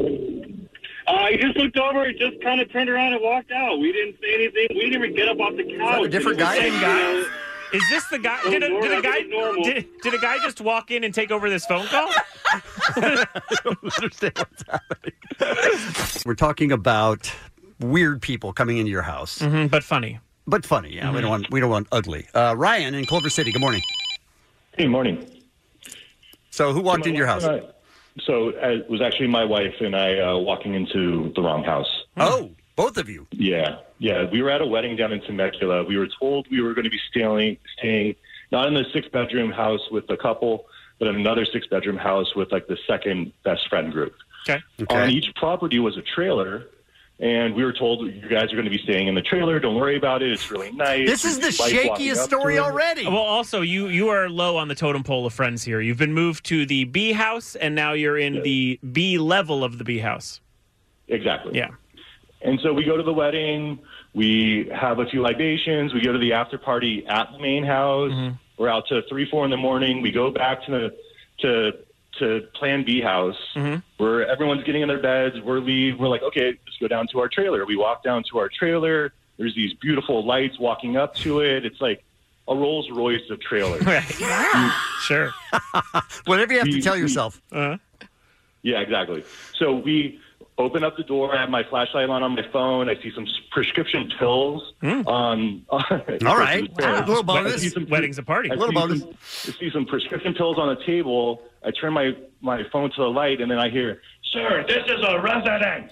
Uh, he just looked over, just kind of turned around and walked out. We didn't say anything. We didn't even get up off the couch. a different It was guy? like, Same you guy? know, Is this the guy? It was Did a, did a normal. guy? It was normal. Did, did a guy just walk in and take over this phone call? I don't understand what's happening. We're talking about weird people coming into your house. Mm-hmm, but funny. But funny, yeah. We don't want we don't want ugly. Uh, Ryan in Culver City. Good morning. Hey, morning. So who walked So into your my house? wife and I- so uh, it was actually my wife and I uh, walking into the wrong house. Oh, both of you. Yeah, yeah. We were at a wedding down in Temecula. We were told we were going to be staying, staying not in the six-bedroom house with a couple, but in another six-bedroom house with like the second best friend group. Okay. On each property was a trailer, and we were told you guys are going to be staying in the trailer. Don't worry about it. It's really nice. This is the There's lights walking shakiest up to story it. already. Well, also you you are low on the totem pole of friends here. You've been moved to the B house, and now you're in the B level of the B house. Exactly. Yeah. And so we go to the wedding. We have a few libations. We go to the after party at the main house. Mm-hmm. We're out to three, four in the morning. We go back to the to to Plan B house Mm-hmm. where everyone's getting in their beds. We're leave. We're like, okay, let's go down to our trailer. We walk down to our trailer. There's these beautiful lights walking up to it. It's like a Rolls Royce of trailers. Right. Sure. Whatever you have to We- tell we- yourself. Uh-huh. Yeah, exactly. So we open up the door. I have my flashlight on on my phone. I see some s- prescription pills Mm. on. All right. Wow. A little bonus. I see some- Wedding's a party. I A little see bonus. some- I see some prescription pills on the table. I turn my, my phone to the light, and then I hear, "Sir, this is a residence."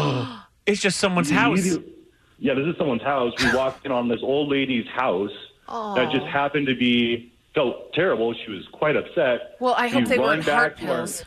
It's just someone's house. Yeah, this is someone's house. We walked in on this old lady's house. Oh. That just happened to be, felt terrible. She was quite upset. Well, I hope We they run weren't heart back to our- pills.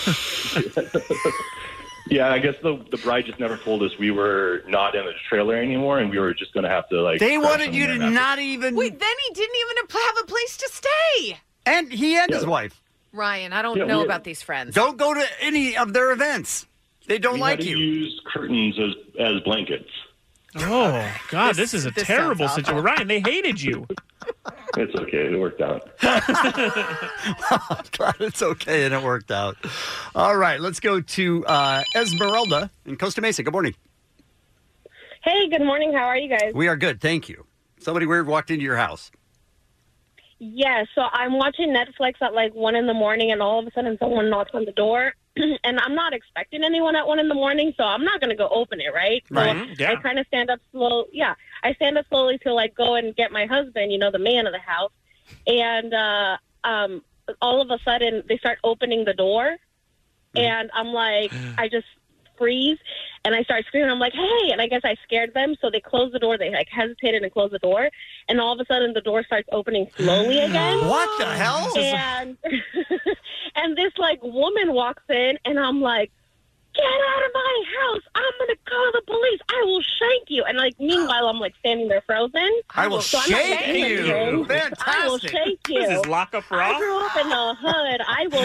Yeah, I guess the the bride just never told us we were not in the trailer anymore, and we were just going to have to, like... They grab wanted some you to there after. not even... Wait, then he didn't even have a place to stay. And he and his Yeah. wife. Ryan, I don't Yeah, know we- about these friends. Don't go to any of their events. They don't we like had to you. use curtains as, as blankets. Oh, God, this, is a this terrible sounds awful. situation. Ryan, they hated you. It's okay. It worked out. I'm glad it's okay and it worked out. All right, let's go to uh, Esmeralda in Costa Mesa. Good morning. Hey, good morning. How are you guys? We are good, thank you. Somebody weird walked into your house. Yeah, so I'm watching Netflix at like one in the morning, and all of a sudden someone knocks on the door, and I'm not expecting anyone at one in the morning, so I'm not going to go open it, right? Right, So yeah. I kind of stand up slow. Yeah, I stand up slowly to like go and get my husband, you know, the man of the house, and uh, um, all of a sudden they start opening the door, and I'm like, I just freeze, and I start screaming. I'm like, hey, and I guess I scared them, so they closed the door. They like hesitated and closed the door, and all of a sudden the door starts opening slowly again. What the hell? And and this like woman walks in, and I'm like, get out of my house! I'm gonna call the police. I will shank you. And like meanwhile, I'm like standing there frozen. I will So I'm not shake saying you. anything. Fantastic. I will shake you. What is this, lock up I raw? grew up in the hood. I will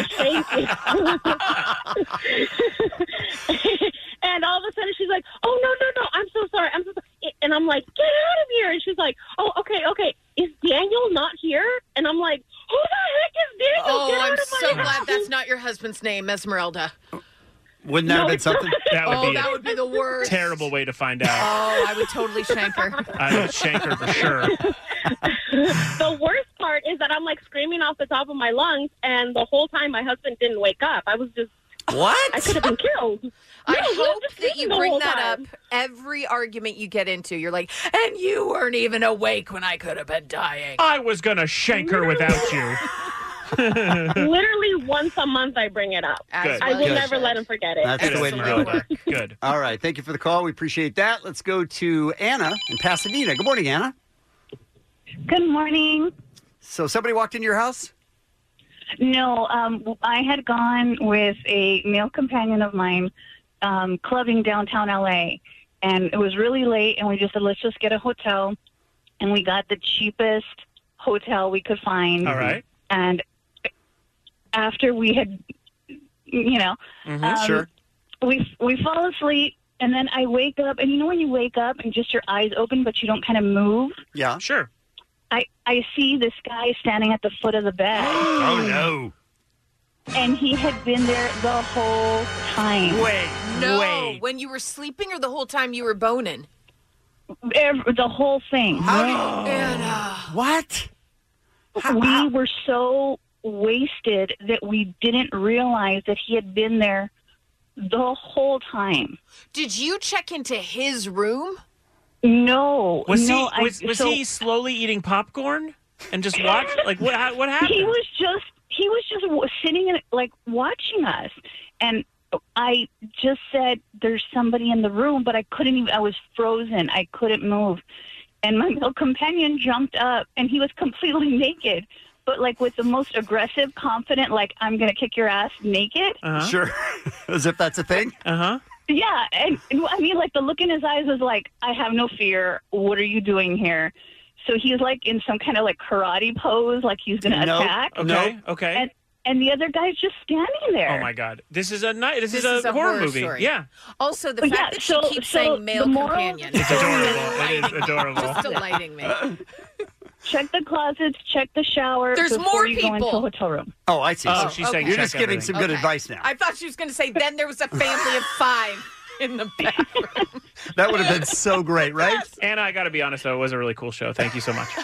shake you. And all of a sudden she's like, oh, no, no, no, I'm so sorry. I'm so sorry. And I'm like, get out of here. And she's like, oh, okay, okay. Is Daniel not here? And I'm like, who the heck is Daniel? Oh, Get out I'm of my so house. glad that's not your husband's name, Esmeralda. Wouldn't that No, have been it's not. something? That would Oh, be that a would be the worst. terrible way to find out. Oh, I would totally shank her. I would shank her for sure. The worst part is that I'm like screaming off the top of my lungs, and the whole time my husband didn't wake up. I was just, What? I could have been killed. I No, he was hope just that you sleeping the bring whole that time. up every argument you get into. You're like, and you weren't even awake when I could have been dying. I was going to shank her without you. Literally once a month I bring it up. As I well will you never should. let him forget it. That's the way to do Esmeralda. it. Good. All right, thank you for the call. We appreciate that. Let's go to Anna in Pasadena. Good morning, Anna. Good morning. So somebody walked into your house? No, um, I had gone with a male companion of mine um, clubbing downtown L A, and it was really late, and we just said, let's just get a hotel, and we got the cheapest hotel we could find. All right. And after we had, you know, Mm-hmm, um, sure. we we fall asleep, and then I wake up, and you know when you wake up and just your eyes open, but you don't kind of move? Yeah. Sure. I, I see this guy standing at the foot of the bed. Oh, no. And he had been there the whole time. Wait, No, wait. when you were sleeping or the whole time you were boning? Every, the whole thing. Anna. What? We were so wasted that we didn't realize that he had been there the whole time. Did you check into his room? No. Was no, he was, I, was so he slowly eating popcorn and just watch? Like what? ha- What happened? He was just he was just w- sitting in like watching us, and I just said, "There's somebody in the room," but I couldn't even. I was frozen. I couldn't move, and my male companion jumped up, and he was completely naked, but like with the most aggressive, confident, like I'm gonna kick your ass naked. Uh-huh. Sure. As if that's a thing? Uh huh. Yeah, and I mean, like the look in his eyes was like, "I have no fear. What are you doing here?" So he's like in some kind of like karate pose, like he's going to No. attack. Okay. Okay. And and the other guy's just standing there. Oh my God! This is a night. This, This is, is a, a horror, horror movie. story. Yeah. Also, the Yeah, fact that so- she keeps so saying male the moral- companion. It's adorable. It is adorable. Just delighting me. Check the closets, check the shower There's before more you go into people. a hotel room. Oh, I see. Oh, So she's saying you're check just giving everything. some good Okay. advice now. I thought she was going to say, then there was a family of five in the bathroom. That would have been so great, right? Anna, I got to be honest though, it was a really cool show. Thank you so much.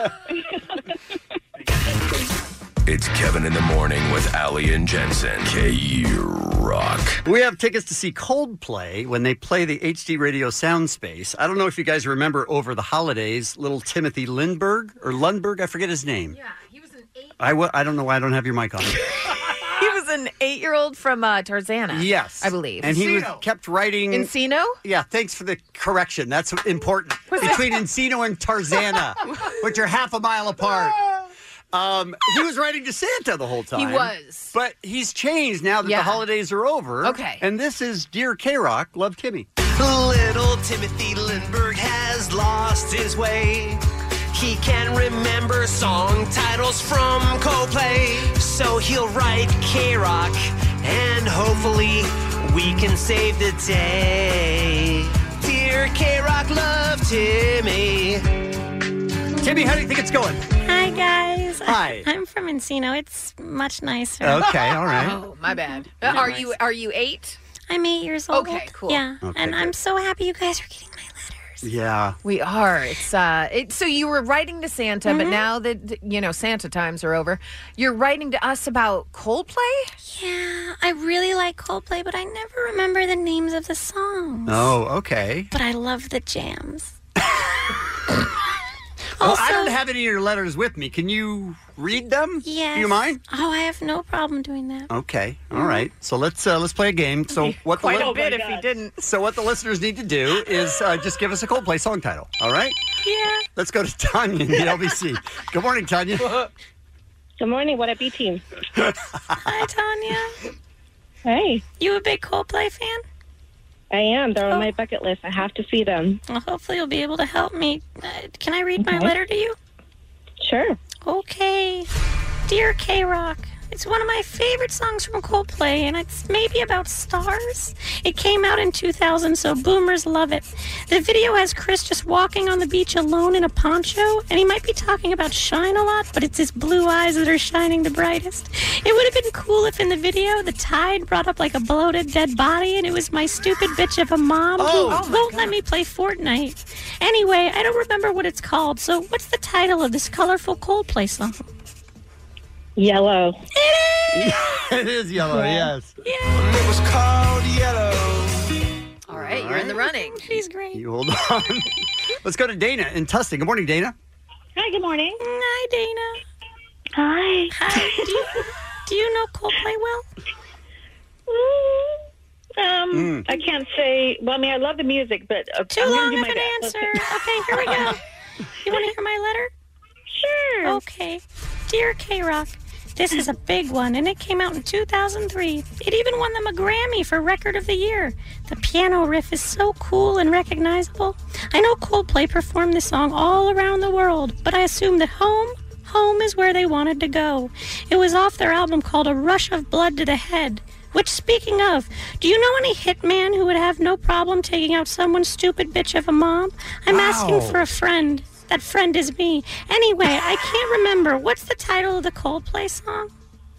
It's Kevin in the Morning with Ali and Jensen. K Rock. We have tickets to see Coldplay when they play the H D Radio Sound Space. I don't know if you guys remember over the holidays, little Timothy Lindbergh or Lundberg, I forget his name. Yeah, he was an eight. I, w- I don't know why I don't have your mic on. He was an an eight-year-old from uh, Tarzana. Yes. I believe. And he was, kept writing... Encino? Yeah, thanks for the correction. That's important. Between Encino and Tarzana, which are half a mile apart. Um, he was writing to Santa the whole time. He was. But he's changed now that Yeah. the holidays are over. Okay. And this is Dear K-Rock, Love Timmy. Little Timothy Lindbergh has lost his way. He can't remember song titles from Coldplay. So he'll write K-Rock, and hopefully we can save the day. Dear K-Rock, love Timmy. Timmy, how do you think it's going? Hi, guys. Hi. I'm from Encino. It's much nicer. Okay, all right. Oh, my bad. Uh, are you are you eight? I'm eight years old. Okay, cool. Yeah, Okay, and good. I'm so happy you guys are getting my letters. Yeah. We are. It's uh. It, so you were writing to Santa, but now that you know Santa times are over, you're writing to us about Coldplay. Yeah, I really like Coldplay, but I never remember the names of the songs. Oh, okay. But I love the jams. Well, I Also- don't have any of your letters with me. Can you read them? Yes. Do you mind? Oh, I have no problem doing that. Okay. All right. So let's uh, let's play a game. So what Quite the a bit if he didn't. So what the listeners need to do is uh, just give us a Coldplay song title. All right? Yeah. Let's go to Tanya in the L B C. Good morning, Tanya. Good morning. What a B team. Hi, Tanya. Hey. You a big Coldplay fan? I am. They're on my bucket list. I have to see them. Well, hopefully you'll be able to help me. Uh, can I read my Okay. letter to you? Sure. Okay. Dear K-Rock, it's one of my favorite songs from Coldplay, and it's maybe about stars. It came out in two thousand, so boomers love it. The video has Chris just walking on the beach alone in a poncho, and he might be talking about shine a lot, but it's his blue eyes that are shining the brightest. It would have been cool if in the video the tide brought up like a bloated dead body, and it was my stupid bitch of a mom Oh. who won't let me play Fortnite. Anyway, I don't remember what it's called, so what's the title of this colorful Coldplay song? Yellow. It is yellow, yes. It was called Yellow. All right, you're in the running. She's great. You hold on. Let's go to Dana in Tustin. Good morning, Dana. Hi, good morning. Hi, Dana. Hi. Hi. Do you, do you know Coldplay well? Um, Mm. I can't say. Well, I mean, I love the music, but uh, Too I'm gonna long do of my an best. answer. Okay, here we go. You want to hear my letter? Sure. Okay. Dear K-Rock, this is a big one, and it came out in two thousand three. It even won them a Grammy for Record of the Year. The piano riff is so cool and recognizable. I know Coldplay performed this song all around the world, but I assume that home, home is where they wanted to go. It was off their album called A Rush of Blood to the Head. Which, speaking of, do you know any hitman who would have no problem taking out someone's stupid bitch of a mom? I'm Wow. asking for a friend. That friend is me. Anyway, I can't remember. What's the title of the Coldplay song?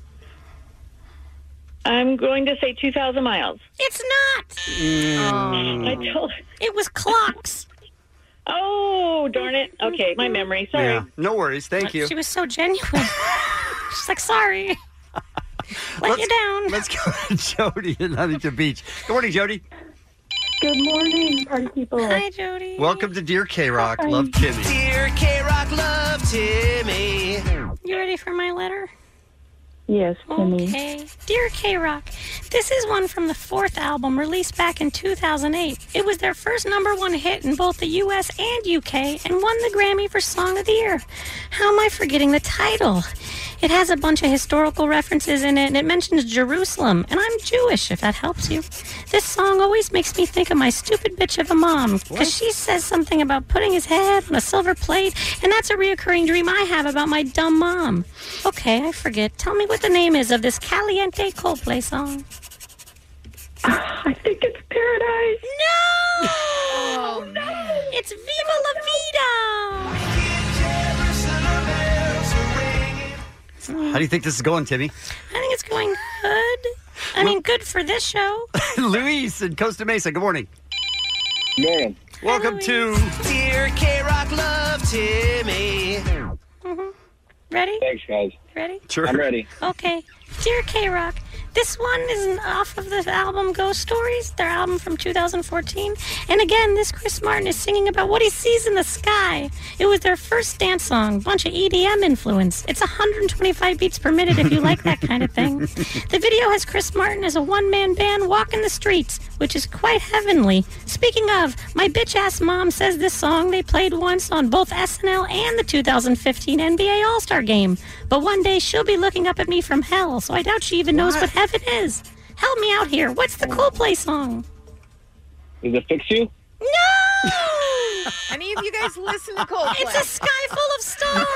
I'm going to say two thousand miles. It's not. I told. It was Clocks. Oh, darn it. Okay, my memory. Sorry. Yeah. No worries. Thank you. She was so genuine. She's like, sorry. Let you down. Let's go to Jody in Huntington Beach. Good morning, Jody. Good morning, party people. Hi, Jody. Welcome to Dear K-Rock. Love Timmy. Dear K-Rock, love Timmy. You ready for my letter? Yes, Timmy. Okay. Dear K-Rock, this is one from the fourth album released back in two thousand eight. It was their first number one hit in both the U S and U K and won the Grammy for Song of the Year. How am I forgetting the title? It has a bunch of historical references in it, and it mentions Jerusalem, and I'm Jewish, if that helps you. This song always makes me think of my stupid bitch of a mom, because she says something about putting his head on a silver plate, and that's a reoccurring dream I have about my dumb mom. Okay, I forget. Tell me what the name is of this Caliente Coldplay song. I think it's Paradise. No! Oh, no! It's Viva La Vida! How do you think this is going, Timmy? I think it's going good. I mean, good for this show. Luis in Costa Mesa. Good morning. Man. Welcome to Dear K-Rock, love Timmy. Mm-hmm. Ready? Thanks, guys. Ready? Sure. I'm ready. Okay. Dear K-Rock, This one is off of the album Ghost Stories, their album from two thousand fourteen. And again, this Chris Martin is singing about what he sees in the sky. It was their first dance song, bunch of E D M influence. It's one hundred twenty-five beats per minute if you like that kind of thing. The video has Chris Martin as a one-man band walking the streets, which is quite heavenly. Speaking of, my bitch-ass mom says this song they played once on both S N L and the two thousand fifteen N B A All-Star Game. But one day she'll be looking up at me from hell, so I doubt she even knows what, what heaven is. Help me out here. What's the Coldplay song? Is it Fix You? No! Any of you guys listen to Coldplay? It's a sky full of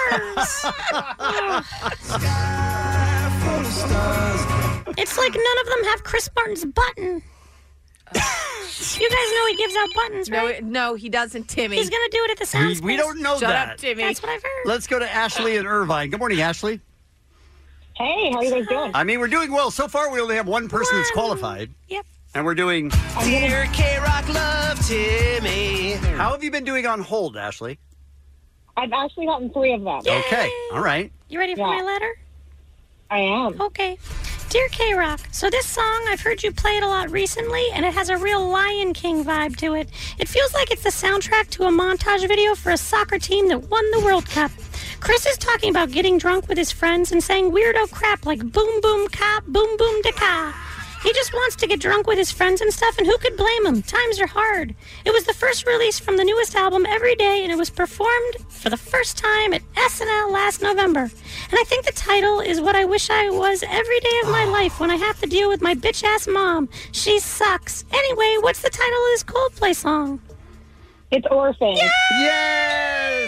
stars. It's like none of them have Chris Martin's button. You guys know he gives out buttons, right? No, no, he doesn't, Timmy. He's going to do it at the sound We, we don't know Shut that. up, Timmy. That's what I've heard. Let's go to Ashley and Irvine. Good morning, Ashley. Hey, how are you guys doing? I mean, we're doing well. So far, we only have one person that's qualified. Yep. And we're doing... Dear K-Rock, love Timmy. How have you been doing on hold, Ashley? I've actually gotten three of them. Okay, all right. You ready for Yeah. my letter? I am. Okay. Dear K-Rock, so this song, I've heard you play it a lot recently, and it has a real Lion King vibe to it. It feels like it's the soundtrack to a montage video for a soccer team that won the World Cup. Chris is talking about getting drunk with his friends and saying weirdo crap like boom boom ka, boom boom da ka. He just wants to get drunk with his friends and stuff, and who could blame him? Times are hard. It was the first release from the newest album, Every Day, and it was performed for the first time at S N L last November. And I think the title is what I wish I was every day of my life when I have to deal with my bitch-ass mom. She sucks. Anyway, what's the title of this Coldplay song? It's Orphan. Yes!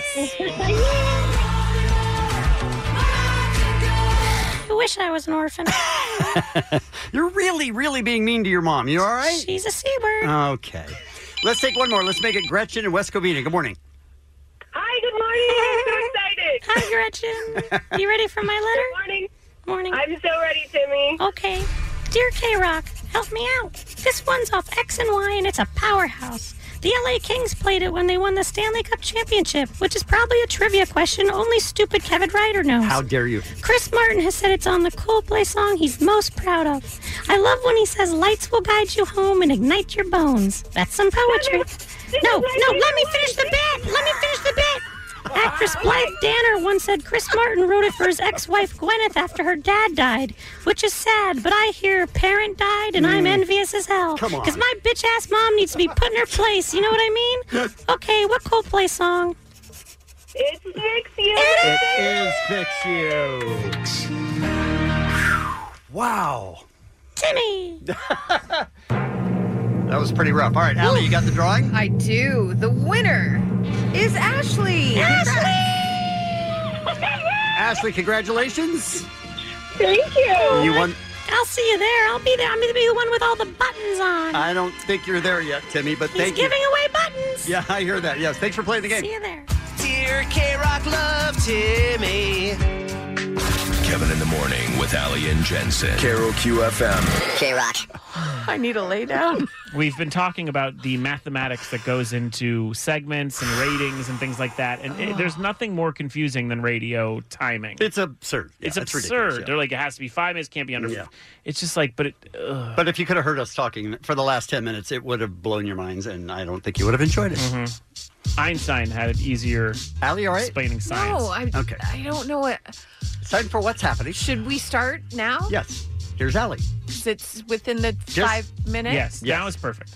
I wish I was an orphan. You're really, really being mean to your mom. You all right? She's a seabird. Okay. Let's take one more. Let's make it Gretchen and West Covina. Good morning. Hi, good morning. I'm so excited. Hi, Gretchen. You ready for my letter? Good morning. Morning. I'm so ready, Timmy. Okay. Dear K-Rock, help me out. This one's off X and Y, and it's a powerhouse. The L A Kings played it when they won the Stanley Cup Championship, which is probably a trivia question only stupid Kevin Ryder knows. How dare you? Chris Martin has said it's on the Coldplay song he's most proud of. I love when he says lights will guide you home and ignite your bones. That's some poetry. No, no, let me finish the bit. Let me finish the bit. Actress Blythe Danner once said Chris Martin wrote it for his ex-wife Gwyneth after her dad died, which is sad, but I hear a parent died and I'm envious as hell. Come on. Because my bitch-ass mom needs to be put in her place, you know what I mean? Okay, what Coldplay song? It's Fix You. It is Fix You. Wow. Timmy. That was pretty rough. All right, Allie, you got the drawing? I do. The winner is Ashley. Ashley! Ashley, congratulations. Thank you. You won. I'll see you there. I'll be there. I'm going to be the one with all the buttons on. I don't think you're there yet, Timmy, but He's thank giving you. away buttons. Yeah, I hear that. Yes, thanks for playing the game. See you there. Dear K-Rock, love Timmy. Kevin in the Morning with Ali and Jensen. Carol Q F M. K-Rock. I need to lay down. We've been talking about the mathematics that goes into segments and ratings and things like that. And it, there's nothing more confusing than radio timing. It's absurd. Yeah, it's it's absurd. ridiculous, yeah. They're like, it has to be five minutes, can't be under. Yeah. It's just like, but it. Ugh. But if you could have heard us talking for the last ten minutes, it would have blown your minds, and I don't think you would have enjoyed it. Mm-hmm. Einstein had it easier Allie, all right? explaining science. No, I, Okay. I don't know what. It's time for What's Happening. Should we start now? Yes. Here's Allie. It's within the Just- five minutes? Yes, now is perfect.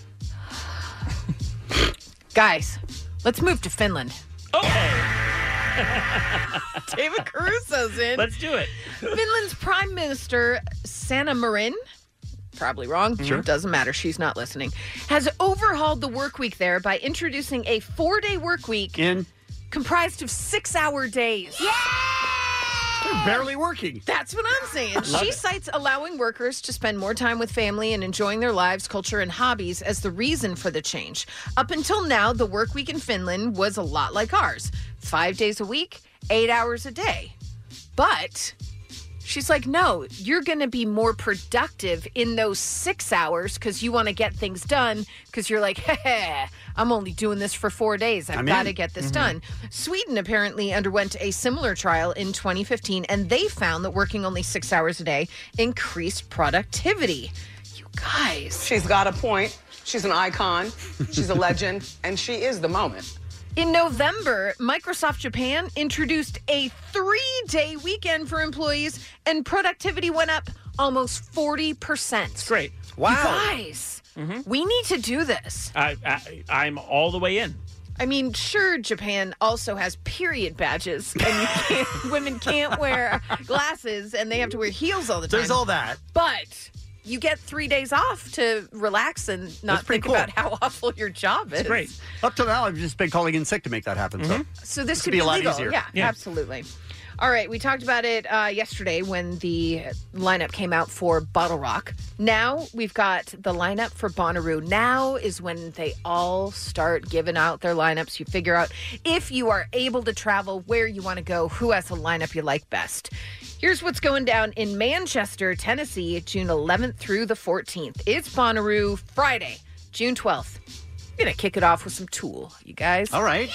Guys, let's move to Finland. Okay. David Caruso's in. Let's do it. Finland's Prime Minister, Sanna Marin, probably wrong, Sure. doesn't matter, she's not listening, has overhauled the work week there by introducing a four-day work week In. comprised of six-hour days. They're barely working. That's what I'm saying. Love She it. cites allowing workers to spend more time with family and enjoying their lives, culture, and hobbies as the reason for the change. Up until now, the work week in Finland was a lot like ours. Five days a week, eight hours a day. But She's like, no, you're going to be more productive in those six hours because you want to get things done because you're like, hey, I'm only doing this for four days. I've got to get this Mhm. done. Sweden apparently underwent a similar trial in twenty fifteen, and they found that working only six hours a day increased productivity. You guys. She's got a point. She's an icon. She's a legend. And she is the moment. In November, Microsoft Japan introduced a three-day weekend for employees, and productivity went up almost forty percent. It's great. You guys, we need to do this. I, I, I'm all the way in. I mean, sure, Japan also has period badges, and you can't, women can't wear glasses, and they have to wear heels all the time. There's all that. But you get three days off to relax and not That's pretty think cool. about how awful your job is. Up to now, I've just been calling in sick to make that happen. So, So this This could would be be, a lot legal. easier. Yeah, Yeah. absolutely. All right, we talked about it uh, yesterday when the lineup came out for Bottle Rock. Now we've got the lineup for Bonnaroo. Now is when they all start giving out their lineups. You figure out if you are able to travel, where you want to go, who has a lineup you like best. Here's what's going down in Manchester, Tennessee, June eleventh through the fourteenth. It's Bonnaroo Friday, June twelfth. We're going to kick it off with some Tool, you guys. All right.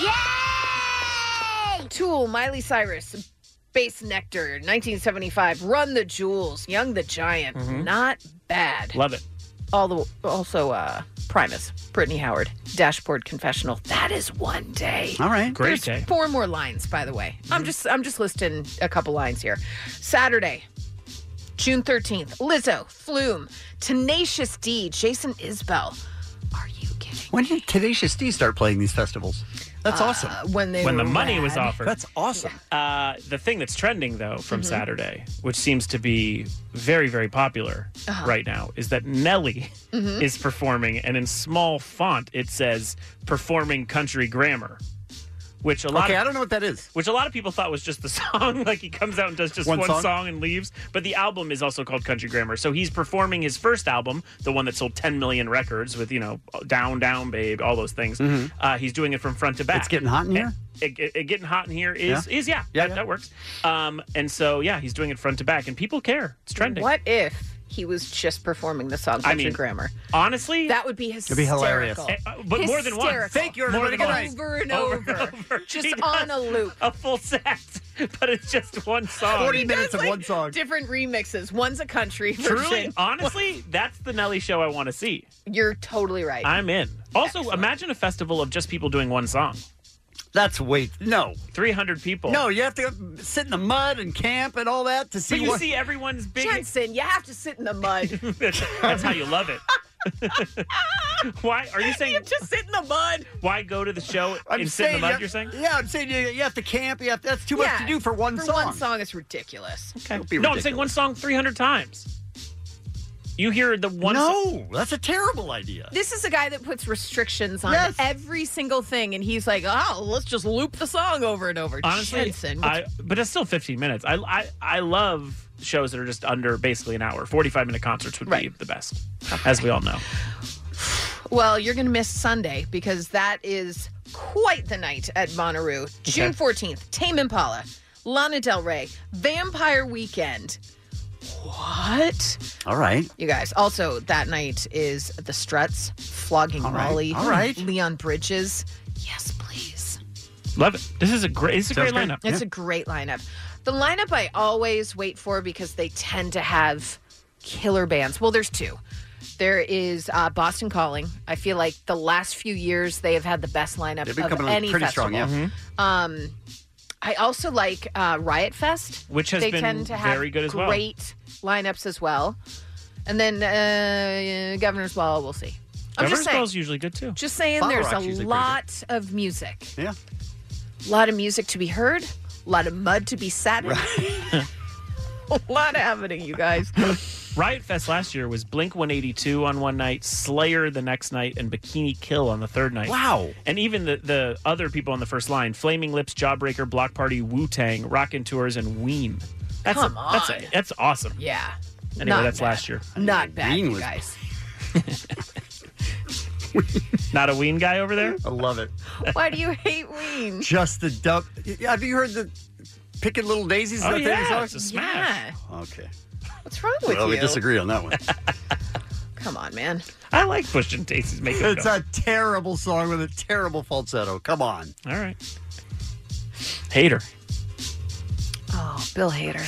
Tool, Miley Cyrus, Bass Nectar, nineteen seventy-five, Run the Jewels, Young the Giant. Mhm. Not bad. Love it. All the also uh, Primus, Brittany Howard, Dashboard Confessional. That is one day. All right. Great There's day. four more lines, by the way. I'm just I'm just listing a couple lines here. Saturday, June thirteenth, Lizzo, Flume, Tenacious D, Jason Isbell. when did Tenacious D start playing these festivals? That's Uh, awesome. When they when the were money was rad. offered. That's awesome. Uh, the thing that's trending, though, from Mhm. Saturday, which seems to be very, very popular Uh-huh. right now, is that Nelly Mhm. is performing, and in small font it says "performing country grammar," which a lot. Okay, of, I don't know what that is. Which a lot of people thought was just the song, like he comes out and does just one, One song? song? and leaves. But the album is also called Country Grammar, so he's performing his first album, the one that sold ten million records with you know "Down Down Babe," all those things. Mhm. Uh, he's doing it from front to back. It's getting hot in here? It, it, it getting hot in here is Yeah? is yeah, Yeah, that, yeah. that works. Um, and so yeah, he's doing it front to back, and people care. It's trending. What if he was just performing the song I Country mean, Grammar? Honestly, That would be It'd be hilarious. hysterical. Uh, but more than one. Hysterical. Thank you, More everybody. than Good one. night. Over and Over over. and over. Just He on does a loop. a full set, but it's just one song. forty He minutes does, of like, one song. Different remixes. One's a country version. Truly, honestly, that's the Nelly show I want to see. You're totally right. I'm in. Also, Excellent. imagine a festival of just people doing one song. That's wait. No. three hundred people. No, you have to sit in the mud and camp and all that to see But you what. see everyone's big. Jensen, you have to sit in the mud. That's how you love it. Why are you saying? You just sit in the mud. Why go to the show I'm and sit in the mud? you- You're saying? Yeah, I'm saying you, you have to camp. You have that's too much Yeah, to do for one for song. one song, it's ridiculous. Okay. Don't be No, I'm saying ridiculous. one song three hundred times. You hear the one. No, that's a terrible idea. This is a guy that puts restrictions on Yes. every single thing, and he's like, "Oh, let's just loop the song over and over." Honestly, Jensen, I, but it's still fifteen minutes. I, I I love shows that are just under basically an hour. forty-five minute concerts would be Right. the best, as we all know. well, you're going to miss Sunday because that is quite the night at Bonnaroo. June fourteenth, Tame Impala, Lana Del Rey, Vampire Weekend. What? All right. You guys, also that night is The Struts, Flogging All right, Molly, all right. Leon Bridges. Yes, please. Love it. This is a great. It's a Sounds great great. lineup. It's a great lineup. The lineup I always wait for because they tend to have killer bands. Well, there's two. There is uh, Boston Calling. I feel like the last few years they have had the best lineup They've been of coming any pretty festival. strong, yeah. Um, I also like uh, Riot Fest, Which has they been tend to have very good as well. Great lineups as well. And then uh, Governor's Ball, we'll see. I'm Governor's just saying. Ball's usually good too. Just saying, Bottle there's Rock's a usually pretty lot of music. Yeah. A lot of music to be heard. A lot of mud to be sat in. A lot happening, you guys. Riot Fest last year was Blink one eighty-two on one night, Slayer the next night, and Bikini Kill on the third night. Wow. And even the, the other people on the first line, Flaming Lips, Jawbreaker, Block Party, Wu-Tang, Rockin' Tours, and Ween. That's Come a, That's, on. a, that's awesome. Yeah. Anyway, Not that's bad. last year. Not bad, Ween you was- guys. Not a Ween guy over there? I love it. Why do you hate Ween? Just the dump. Have you heard the Picking Little Daisies? Is Oh, that the name of the yeah, song? it's a smash. Okay. What's wrong with Well, you? we disagree on that one. Come on, man. I like Pushing Daisies. Make it It's go. a terrible song with a terrible falsetto. Come on. All right. Hater. Oh, Bill Hader.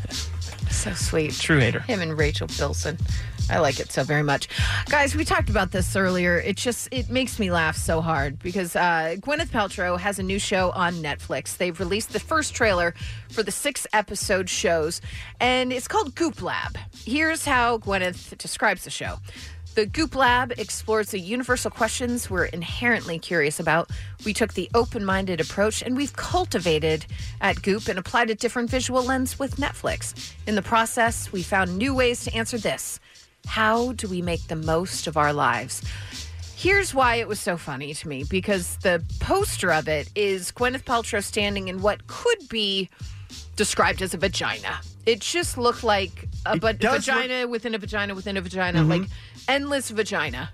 So sweet. True hater. Him and Rachel Bilson. I like it so very much. Guys, we talked about this earlier. It just, it makes me laugh so hard because uh, Gwyneth Paltrow has a new show on Netflix. They've released the first trailer for the six episode shows, and it's called Goop Lab. Here's how Gwyneth describes the show. The Goop Lab explores the universal questions we're inherently curious about. We took the open-minded approach, and we've cultivated at Goop and applied a different visual lens with Netflix. In the process, we found new ways to answer this. How do we make the most of our lives? Here's why it was so funny to me, because the poster of it is Gwyneth Paltrow standing in what could be described as a vagina. It just looked like a It but does vagina within a vagina within a vagina, Mhm. like endless vagina.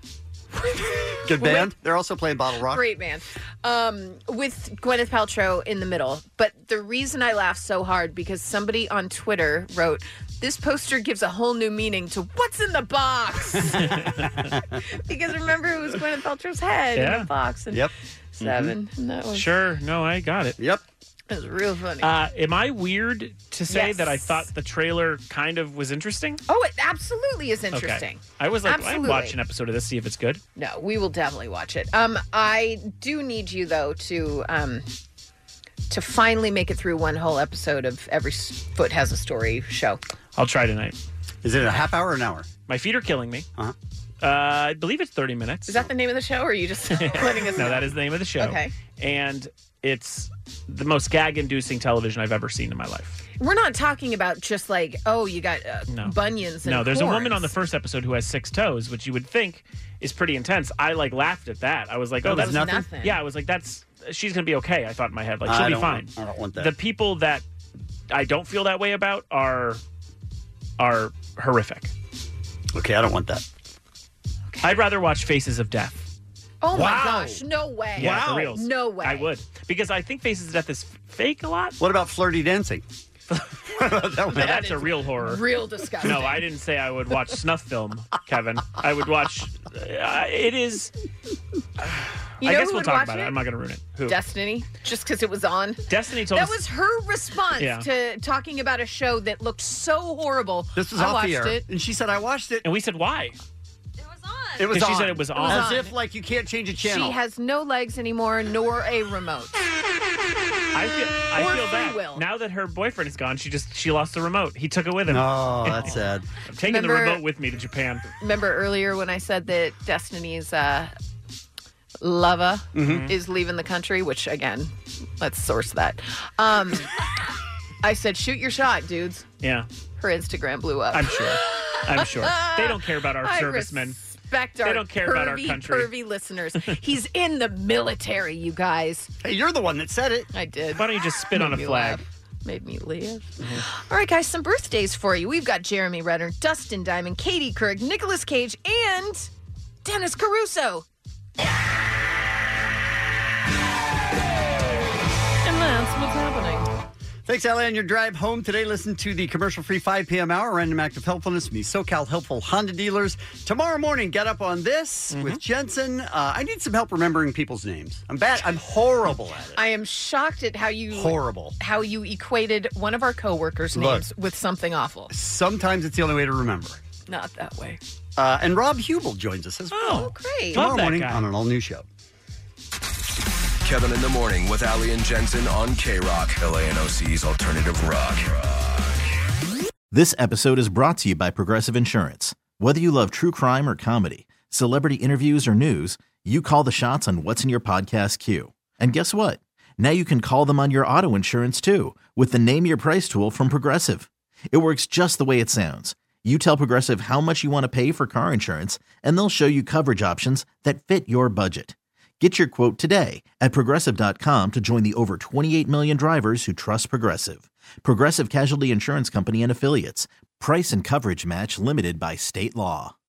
Good band. They're also playing Bottle Rock. Great band. Um, with Gwyneth Paltrow in the middle. But the reason I laughed so hard because somebody on Twitter wrote, this poster gives a whole new meaning to what's in the box. Because remember, it was Gwyneth Paltrow's head in Yeah. the box. And Yep. Seven. And that was, Sure. No, I got it. Yep. it was real funny. Uh, am I weird to say Yes. that I thought the trailer kind of was interesting? oh, it absolutely is interesting. Okay. I was like, Absolutely. I'd watch an episode of this, see if it's good. No, we will definitely watch it. Um, I do need you though to um, to finally make it through one whole episode of Every Foot Has a Story show. I'll try tonight. Is it a half hour or an hour? My feet are killing me. Uh-huh. Uh, I believe it's thirty minutes. Is that the name of the show, or are you just letting us No, know? that is the name of the show. Okay. And it's the most gag-inducing television I've ever seen in my life. We're not talking about just like, oh, you got uh, No. bunions and No, there's horns. a woman on the first episode who has six toes, which you would think is pretty intense. I like laughed at that. I was like, That oh, was that's nothing? nothing. Yeah, I was like, that's she's gonna be okay. I thought in my head, like she'll I be don't fine. want- I don't want that. The people that I don't feel that way about are are horrific. Okay, I don't want that. I'd rather watch Faces of Death. Oh my Wow. gosh, no way. Yeah, for reals. No way. I would, because I think Faces of Death is fake a lot. What about Flirty Dancing? What about that one? No, that's is a real horror. Real disgusting. No, I didn't say I would watch snuff film, Kevin. I would watch. Uh, it is. You I know guess who we'll would talk watch about it? it? I'm not going to ruin it. Who? Destiny, just because it was on. Destiny told That us. was her response Yeah. to talking about a show that looked so horrible. This was I off watched the air. it. And she said, I watched it. and we said why? It was 'Cause on. she said it was on. As on. if, like, you can't change a channel. She has no legs anymore, nor a remote. I feel. I Or feel free bad. will. Now that her boyfriend is gone, she just she lost the remote. He took it with him. Oh, that's sad. I'm taking Remember- the remote with me to Japan. Remember earlier when I said that Destiny's uh, lover Mm-hmm. is leaving the country, which, again, let's source that. Um, I said, shoot your shot, dudes. Yeah, Her Instagram blew up. I'm sure. I'm sure they don't care about our I servicemen. respect They our don't care pervy, about our country. pervy listeners. He's in the military, you guys. Hey, you're the one that said it. I did. Why don't you just spit on a Made me flag? laugh. Made me live. All right, guys, some birthdays for you. We've got Jeremy Renner, Dustin Diamond, Katie Couric, Nicolas Cage, and Dennis Caruso. And that's what's happening. Thanks, Allie. On your drive home today, listen to the commercial-free five p.m. hour, random act of helpfulness from the SoCal Helpful Honda dealers. Tomorrow morning, get up on this Mm-hmm. with Jensen. Uh, I need some help remembering people's names. I'm bad. I'm horrible at it. I am shocked at how you Horrible. how you equated one of our coworkers' Look. names with something awful. Sometimes it's the only way to remember. Not that way. Uh, and Rob Hubel joins us as well. Oh, great. Tomorrow Love that morning guy. on an all-new show. Kevin in the Morning with Ali and Jensen on K-Rock, L A N O C's alternative rock. This episode is brought to you by Progressive Insurance. Whether you love true crime or comedy, celebrity interviews or news, you call the shots on what's in your podcast queue. And guess what? Now you can call them on your auto insurance too with the Name Your Price tool from Progressive. It works just the way it sounds. You tell Progressive how much you want to pay for car insurance, and they'll show you coverage options that fit your budget. Get your quote today at Progressive dot com to join the over twenty-eight million drivers who trust Progressive. Progressive Casualty Insurance Company and Affiliates. Price and coverage match limited by state law.